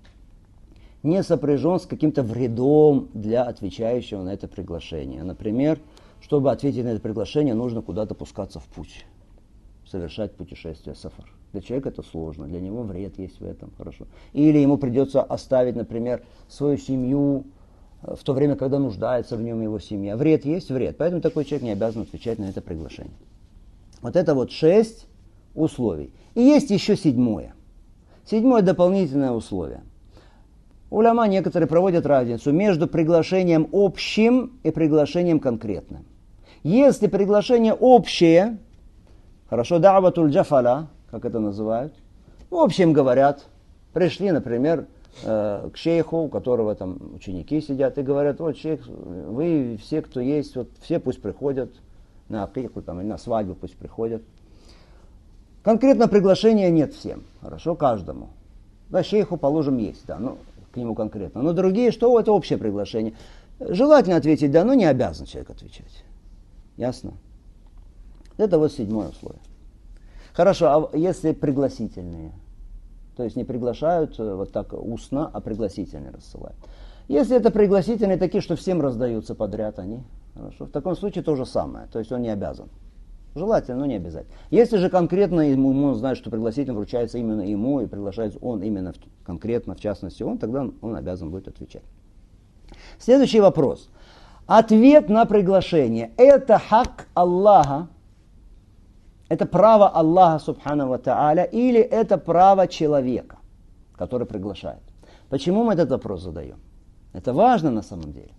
не сопряжен с каким-то вредом для отвечающего на это приглашение. Например, чтобы ответить на это приглашение, нужно куда-то пускаться в путь, совершать путешествие, сафар. Для человека это сложно, для него вред есть в этом, хорошо. Или ему придется оставить, например, свою семью в то время, когда нуждается в нем его семья. Вред есть вред, поэтому такой человек не обязан отвечать на это приглашение. Вот это вот шесть условий. И есть еще седьмое. Седьмое дополнительное условие. Уляма некоторые проводят разницу между приглашением общим и приглашением конкретным. Если приглашение общее, хорошо, да'ватуль джафаля, как это называют, в общем говорят, пришли, например, к шейху, у которого там ученики сидят, и говорят, вот шейх, вы все, кто есть, вот все пусть приходят на акику, там, или на свадьбу пусть приходят. Конкретно приглашения нет всем, хорошо, каждому. Да, шейху, положим, есть, да, ну, к нему конкретно. Но другие, что это общее приглашение. Желательно ответить да, но не обязан человек отвечать. Ясно? Это вот седьмое условие. Хорошо, а если пригласительные? То есть не приглашают вот так устно, а пригласительные рассылают. Если это пригласительные такие, что всем раздаются подряд они, хорошо, в таком случае то же самое. То есть он не обязан. Желательно, но не обязательно. Если же конкретно ему, он знает, что пригласительный вручается именно ему, и приглашается он именно в, конкретно, в частности он, тогда он, он обязан будет отвечать. Следующий вопрос. Ответ на приглашение. Это хак Аллаха, это право Аллаха, субхану ва та'аля, или это право человека, который приглашает? Почему мы этот вопрос задаем? Это важно на самом деле.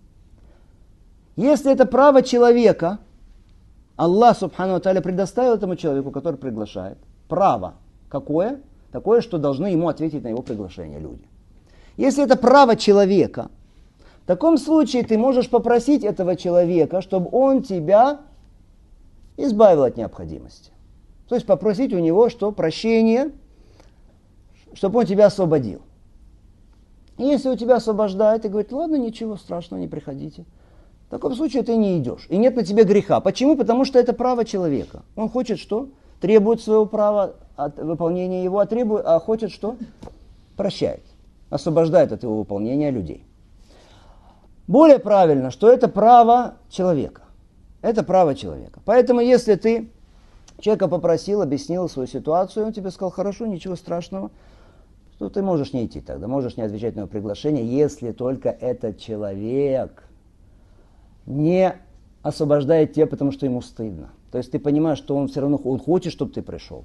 Если это право человека, Аллах, субхану ва та'аля, предоставил этому человеку, который приглашает, право. Какое? Такое, что должны ему ответить на его приглашение люди. Если это право человека, в таком случае ты можешь попросить этого человека, чтобы он тебя избавил от необходимости. То есть попросить у него, что прощение, чтобы он тебя освободил. И если у тебя освобождает и говорит, ладно, ничего страшного, не приходите. В таком случае ты не идешь. И нет на тебе греха. Почему? Потому что это право человека. Он хочет что? Требует своего права от выполнения его, а, требует, а хочет что? Прощает. Освобождает от его выполнения людей. Более правильно, что это право человека. Это право человека. Поэтому если ты человека попросил, объяснил свою ситуацию, он тебе сказал, хорошо, ничего страшного, то ты можешь не идти тогда, можешь не отвечать на его приглашение, если только этот человек не освобождает тебя, потому что ему стыдно. То есть ты понимаешь, что он все равно он хочет, чтобы ты пришел.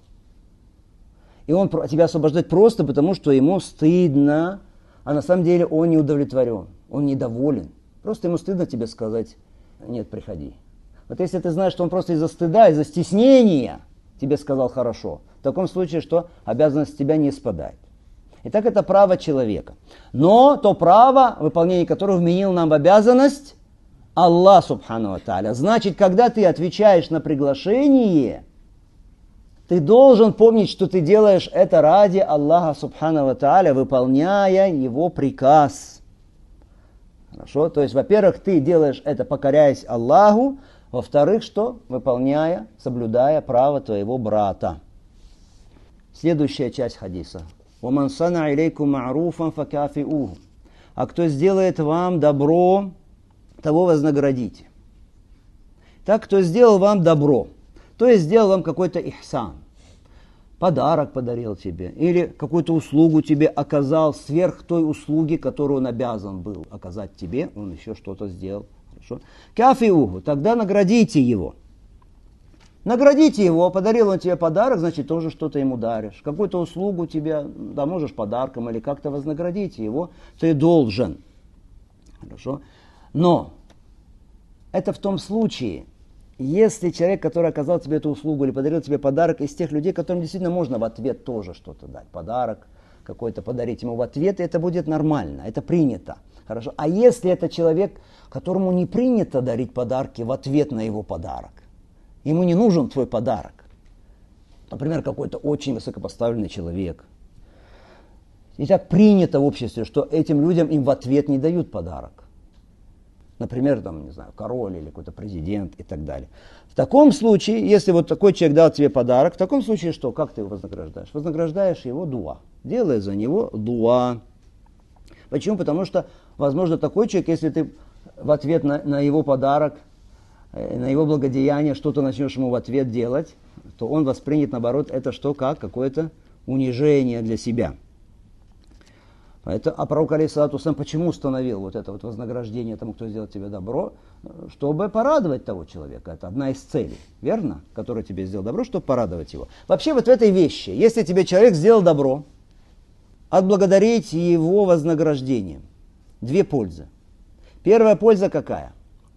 И он тебя освобождает просто потому, что ему стыдно, а на самом деле он не удовлетворен, он недоволен. Просто ему стыдно тебе сказать, нет, приходи. Вот если ты знаешь, что он просто из-за стыда, из-за стеснения тебе сказал хорошо, в таком случае, что обязанность с тебя не спадает. Итак, это право человека. Но то право, выполнение которого вменил нам в обязанность Аллах Субхану ва Тааля. Значит, когда ты отвечаешь на приглашение, ты должен помнить, что ты делаешь это ради Аллаха Субхану ва Тааля, выполняя его приказ. Хорошо? То есть, во-первых, ты делаешь это, покоряясь Аллаху. Во-вторых, что? Выполняя, соблюдая право твоего брата. Следующая часть хадиса. وَمَنْ صَنَعَ إِلَيْكُمْ مَعْرُوفًا فَكَافِئُوهُ. А кто сделает вам добро, того вознаградите. Так, кто сделал вам добро, то есть сделал вам какой-то ихсан, подарок подарил тебе, или какую-то услугу тебе оказал сверх той услуги, которую он обязан был оказать тебе, он еще что-то сделал. Хорошо? Кафиуху, тогда наградите его. Наградите его, подарил он тебе подарок, значит, тоже что-то ему даришь. Какую-то услугу тебе, да, можешь подарком или как-то вознаградить его, ты должен. Хорошо? Но это в том случае, если человек, который оказал тебе эту услугу или подарил тебе подарок, из тех людей, которым действительно можно в ответ тоже что-то дать, подарок какой-то подарить ему в ответ, и это будет нормально, это принято. Хорошо? А если это человек, которому не принято дарить подарки в ответ на его подарок, ему не нужен твой подарок, например, какой-то очень высокопоставленный человек, и так принято в обществе, что этим людям им в ответ не дают подарок. Например, там, не знаю, король или какой-то президент и так далее. В таком случае, если вот такой человек дал тебе подарок, в таком случае что? Как ты его вознаграждаешь? Вознаграждаешь его дуа. Делай за него дуа. Почему? Потому что, возможно, такой человек, если ты в ответ на, на его подарок, на его благодеяние что-то начнешь ему в ответ делать, то он воспринят, наоборот, это что, как какое-то унижение для себя. Это, а пророк алейхиссалату вассалям почему установил вот это вот вознаграждение тому, кто сделал тебе добро? Чтобы порадовать того человека. Это одна из целей, верно? Который тебе сделал добро, чтобы порадовать его. Вообще вот в этой вещи, если тебе человек сделал добро, отблагодарить его вознаграждением. Две пользы. Первая польза какая?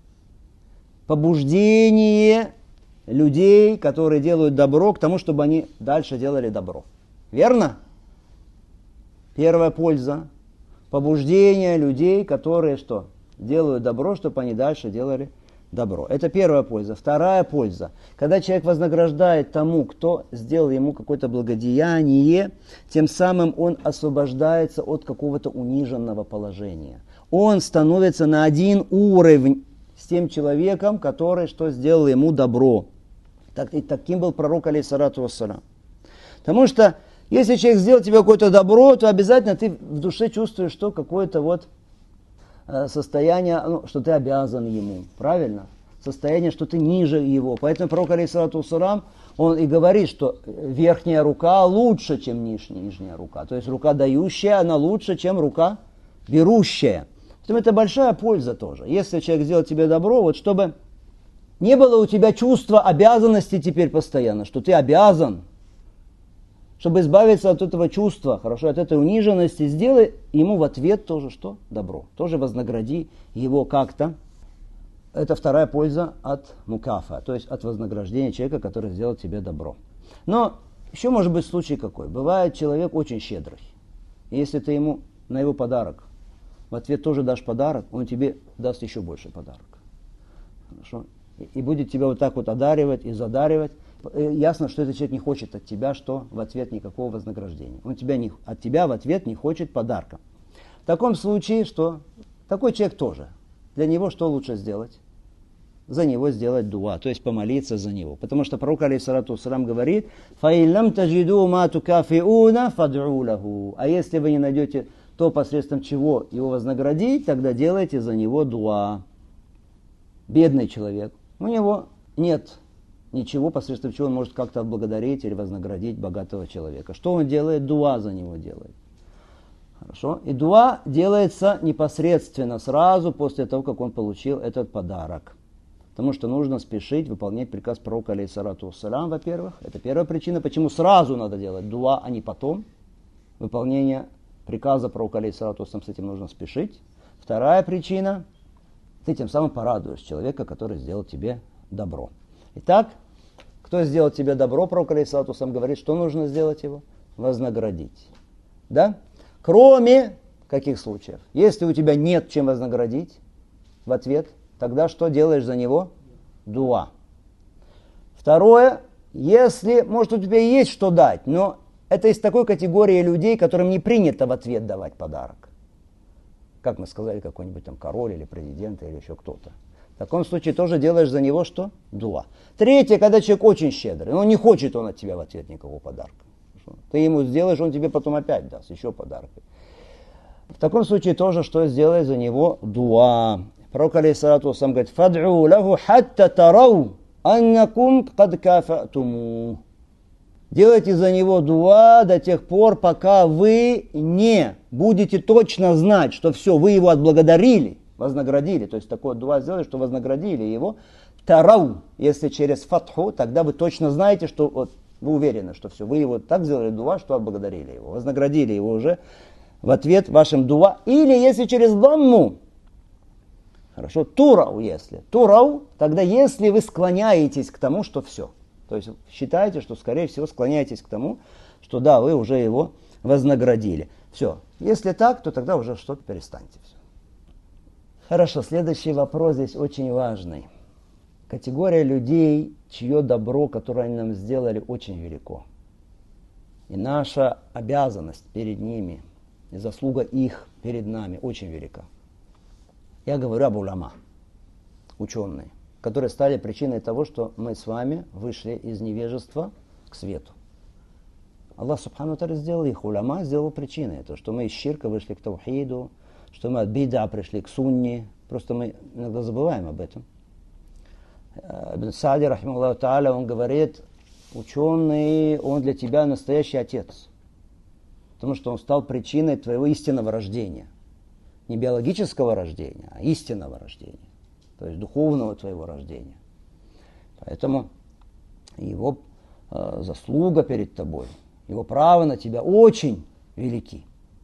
Побуждение людей, которые делают добро, к тому, чтобы они дальше делали добро. Верно? Первая польза – побуждение людей, которые что? Делают добро, чтобы они дальше делали добро. Это первая польза. Вторая польза – когда человек вознаграждает тому, кто сделал ему какое-то благодеяние, тем самым он освобождается от какого-то униженного положения. Он становится на один уровень с тем человеком, который что сделал ему добро. Так, и таким был пророк алейхиссалату вассалям. Потому что если человек сделал тебе какое-то добро, то обязательно ты в душе чувствуешь, что какое-то вот состояние, ну, что ты обязан ему. Правильно? Состояние, что ты ниже его. Поэтому пророк алейхиссалату вассалям, он и говорит, что верхняя рука лучше, чем нижняя рука. То есть рука дающая, она лучше, чем рука берущая. Поэтому это большая польза тоже. Если человек сделал тебе добро, вот чтобы не было у тебя чувства обязанности теперь постоянно, что ты обязан, чтобы избавиться от этого чувства, хорошо, от этой униженности, сделай ему в ответ тоже что? Добро. Тоже вознагради его как-то. Это вторая польза от мукафа, то есть от вознаграждения человека, который сделал тебе добро. Но еще может быть случай какой. Бывает человек очень щедрый. И если ты ему на его подарок в ответ тоже дашь подарок, он тебе даст еще больше подарок. Хорошо? И будет тебя вот так вот одаривать и задаривать. Ясно, что этот человек не хочет от тебя, что в ответ никакого вознаграждения. Он тебя не, от тебя в ответ не хочет подарка. таком случае, что такой человек тоже. Для него что лучше сделать? За него сделать дуа, то есть помолиться за него. Потому что пророк, алейхиссалату вассалам, говорит: «Фаин лам таджиду ма тукафиуна фад'у лаху». А если вы не найдете то, посредством чего его вознаградить, тогда делайте за него дуа. Бедный человек, у него нет ничего, посредством чего он может как-то отблагодарить или вознаградить богатого человека. Что он делает? Дуа за него делает. Хорошо? И дуа делается непосредственно, сразу после того, как он получил этот подарок. Потому что нужно спешить выполнять приказ пророка, алейхиссалату вассалям, во-первых. Это первая причина, почему сразу надо делать дуа, а не потом. Выполнение приказа пророка, алейхиссалату вассалям, с этим нужно спешить. Вторая причина, ты тем самым порадуешь человека, который сделал тебе добро. Итак, кто сделал тебе добро, пророк, алейхиссалату вассалям, говорит, что нужно сделать его? Вознаградить. Да? Кроме каких случаев? Если у тебя нет чем вознаградить в ответ, тогда что делаешь за него? Дуа. Второе, если, может, у тебя есть что дать, но это из такой категории людей, которым не принято в ответ давать подарок. Как мы сказали, какой-нибудь там король или президент или еще кто-то. В таком случае тоже делаешь за него что? Дуа. Третье, когда человек очень щедрый, но не хочет он от тебя в ответ никакого подарка. Ты ему сделаешь, он тебе потом опять даст еще подарок. В таком случае тоже что сделай за него? Дуа. Пророк, алейхиссалату вассалам, говорит: «Фад'у лаху хатта тарау аннакум кад кафатуму». Делайте за него дуа до тех пор, пока вы не будете точно знать, что все, вы его отблагодарили, вознаградили. То есть такое дуа сделали, что вознаградили его. Тарау, если через фатху, тогда вы точно знаете, что вот, вы уверены, что все, вы его так сделали дуа, что отблагодарили его, вознаградили его уже в ответ вашим дуа. Или если через дамму, хорошо, турау, если. Турау, тогда если вы склоняетесь к тому, что все. То есть считаете, что, скорее всего, склоняетесь к тому, что да, вы уже его вознаградили. Все. Если так, то тогда уже что-то перестаньте. Все. Хорошо, следующий вопрос здесь очень важный. Категория людей, чье добро, которое они нам сделали, очень велико. И наша обязанность перед ними, и заслуга их перед нами очень велика. Я говорю об уляма, ученые, которые стали причиной того, что мы с вами вышли из невежества к свету. Аллах субхану ва тааля сделал их, уляма сделал причиной. То, что мы из ширка вышли к таухиду, что мы от бида пришли к сунни. Просто мы иногда забываем об этом. Ибн Саади, рахимахуллаху тааля, он говорит: ученый, он для тебя настоящий отец. Потому что он стал причиной твоего истинного рождения. Не биологического рождения, а истинного рождения. То есть духовного твоего рождения. Поэтому его э, заслуга перед тобой, его право на тебя очень велики.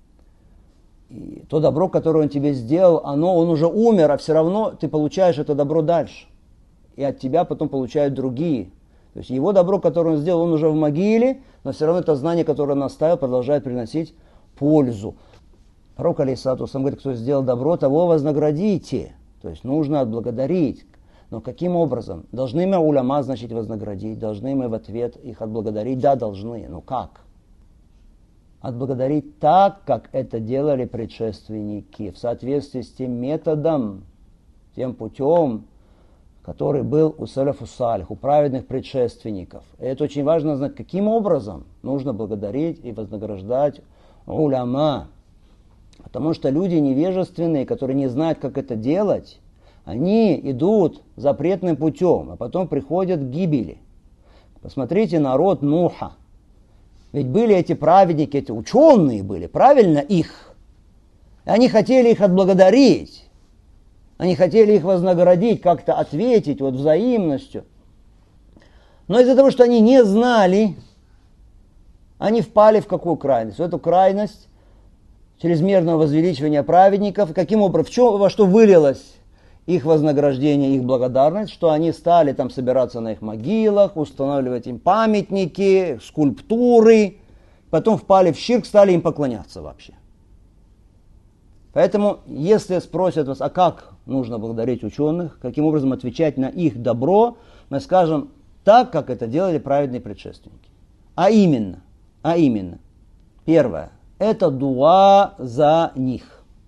И то добро, которое он тебе сделал, оно, он уже умер, а все равно ты получаешь это добро дальше. И от тебя потом получают другие. То есть его добро, которое он сделал, он уже в могиле, но все равно это знание, которое он оставил, продолжает приносить пользу. Пророк, алейхиссалату вассалам, говорит: кто сделал добро, того вознаградите. То есть нужно отблагодарить. Но каким образом? Должны мы уляма, значит, вознаградить, должны мы в ответ их отблагодарить? Да, должны. Но как? Отблагодарить так, как это делали предшественники, в соответствии с тем методом, тем путем, который был у салафу салих, у праведных предшественников. И это очень важно знать, каким образом нужно благодарить и вознаграждать уляма. Потому что люди невежественные, которые не знают, как это делать, они идут запретным путем, а потом приходят к гибели. Посмотрите народ Нуха. Ведь были эти праведники, эти ученые были, правильно их. И они хотели их отблагодарить. Они хотели их вознаградить, как-то ответить вот взаимностью. Но из-за того, что они не знали, они впали в какую крайность? В эту крайность чрезмерного возвеличивания праведников. Каким образом? В чем, во что вылилось их вознаграждение, их благодарность? Что они стали там собираться на их могилах, устанавливать им памятники, скульптуры. Потом впали в ширк, стали им поклоняться вообще. Поэтому, если спросят вас, а как нужно благодарить ученых, каким образом отвечать на их добро, мы скажем так, как это делали праведные предшественники. А именно, а именно, первое, это дуа за них.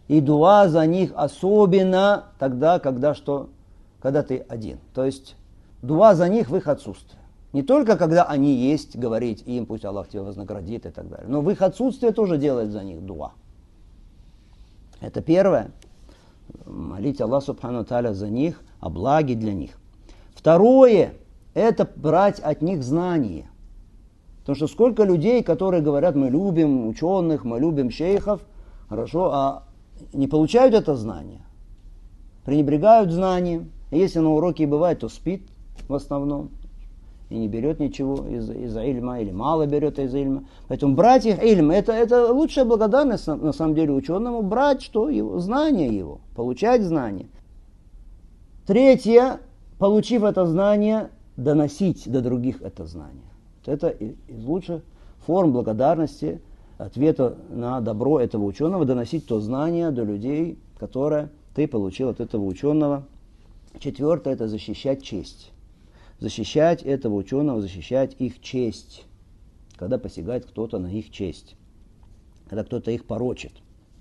И дуа за них особенно тогда, когда что? Когда ты один. То есть дуа за них в их отсутствии. Не только когда они есть, говорить им, пусть Аллах тебя вознаградит и так далее. Но в их отсутствие тоже делать за них дуа. Это первое. Молить Аллах Субхану Тааля за них, о благе для них. Второе, это брать от них знания. Потому что сколько людей, которые говорят, мы любим ученых, мы любим шейхов, хорошо, а не получают это знание. Пренебрегают знанием. Если на уроке и бывает, то спит в основном. И не берет ничего из, из ильма, или мало берет из ильма. Поэтому брать их ильм, это, это лучшая благодарность на, на самом деле ученому, брать что? Его, знание его, получать знание. Третье, получив это знание, доносить до других это знание. Это из лучших форм благодарности, ответа на добро этого ученого, доносить то знание до людей, которое ты получил от этого ученого. Четвертое, это защищать честь. Защищать этого ученого, защищать их честь, когда посягает кто-то на их честь, когда кто-то их порочит.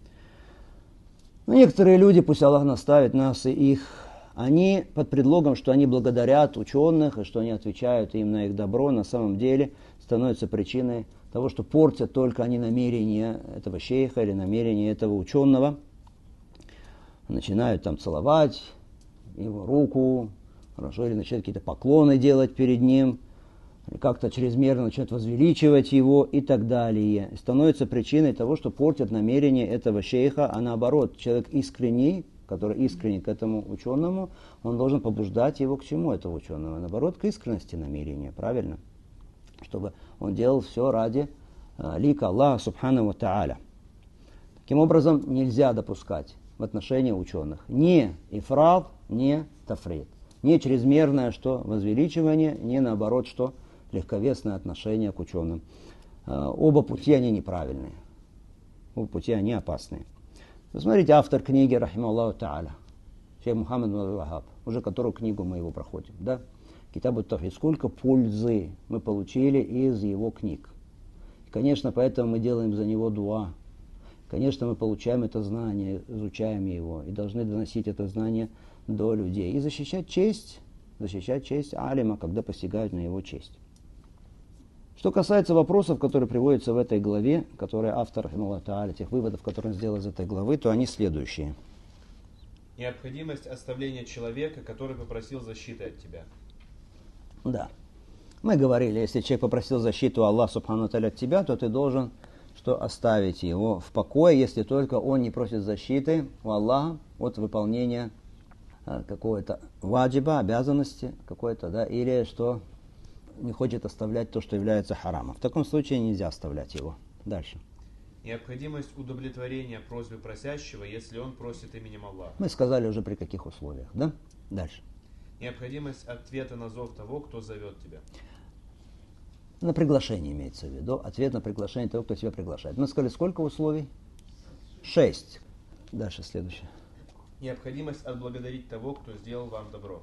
Но некоторые люди, пусть Аллах наставит нас и их, они под предлогом, что они благодарят ученых и что они отвечают им на их добро, на самом деле становятся причиной того, что портят только они намерения этого шейха или намерения этого ученого. Начинают там целовать его руку, хорошо, или начинают какие-то поклоны делать перед ним, или как-то чрезмерно начинают возвеличивать его и так далее. И становится причиной того, что портят намерение этого шейха, а наоборот, человек искренний, который искренне к этому ученому, он должен побуждать его к чему, этого ученого? Наоборот, к искренности намерения, правильно? Чтобы он делал все ради э, лика Аллаха Субхану ва Тааля. Таким образом, нельзя допускать в отношении ученых ни ифрат, ни тафрит. Не чрезмерное что возвеличивание, не наоборот что легковесное отношение к ученым. Оба пути они неправильные. Оба пути они опасные. Посмотрите, автор книги, рахима Аллаху Тааля, шейх Мухаммад ибн Абдул-Ваххаб, уже которую книгу мы его проходим, да? Китаб ат-Тавхид. Сколько пользы мы получили из его книг. И, конечно, поэтому мы делаем за него дуа. Конечно, мы получаем это знание, изучаем его и должны доносить это знание до людей. И защищать честь, защищать честь алима, когда посягают на его честь. Что касается вопросов, которые приводятся в этой главе, которые автор, тех выводов, которые он сделал из этой главы, то они следующие.
Необходимость оставления человека, который попросил защиты от тебя.
Да. Мы говорили, если человек попросил защиту Аллаха Субхану ва Тааля от тебя, то ты должен что оставить его в покое, если только он не просит защиты у Аллаха от выполнения какой-то ваджиба, обязанности какой-то, да, или что не хочет оставлять то, что является харамом. В таком случае нельзя оставлять его. Дальше.
Необходимость удовлетворения просьбы просящего, если он просит именем Аллаха.
Мы сказали уже при каких условиях, да? Дальше.
Необходимость ответа на зов того, кто зовет тебя.
На приглашение имеется в виду. Ответ на приглашение того, кто тебя приглашает. Мы сказали, сколько условий? Шесть. Дальше следующее.
Необходимость отблагодарить того, кто сделал вам добро.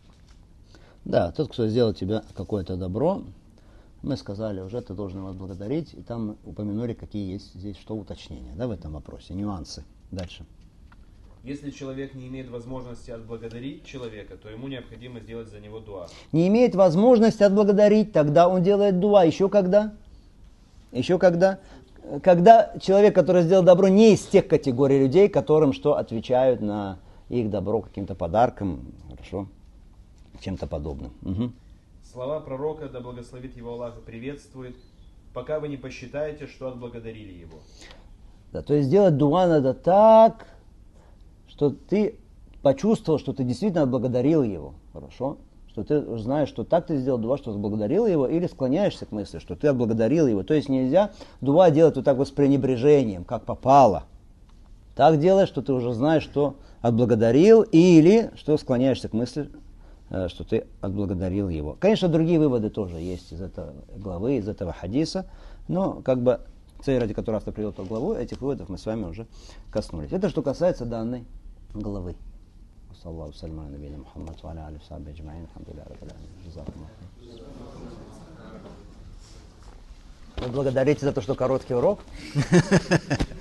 Да, тот, кто сделал тебе какое-то добро, мы сказали, уже ты должен его отблагодарить, и там упомянули, какие есть здесь что уточнения, да, в этом вопросе, нюансы. Дальше.
Если человек не имеет возможности отблагодарить человека, то ему необходимо сделать за него дуа.
Не имеет возможности отблагодарить, тогда он делает дуа. Еще когда? Еще когда? Когда человек, который сделал добро, не из тех категорий людей, которым что отвечают на их добро каким-то подарком, хорошо, чем-то подобным. Угу.
Слова пророка, да благословит его Аллах и приветствует, пока вы не посчитаете, что отблагодарили его.
Да, то есть сделать дуа надо так, что ты почувствовал, что ты действительно отблагодарил его, хорошо? Что ты знаешь, что так ты сделал дуа, что отблагодарил его, или склоняешься к мысли, что ты отблагодарил его. То есть нельзя дуа делать вот так вот с пренебрежением, как попало. Так делаешь, что ты уже знаешь, что отблагодарил, или что склоняешься к мысли, что ты отблагодарил его. Конечно, другие выводы тоже есть из этой главы, из этого хадиса, но как бы цель, ради которой автор привел эту главу, этих выводов мы с вами уже коснулись. Это что касается данной главы. Саллаху саляму аля набийина Мухаммад ва аля алихи ва сахбихи аджмаин. Алхамдулиллахи раббил аламин. Джазакумуллаху хайран. Вы благодарите за то, что короткий урок?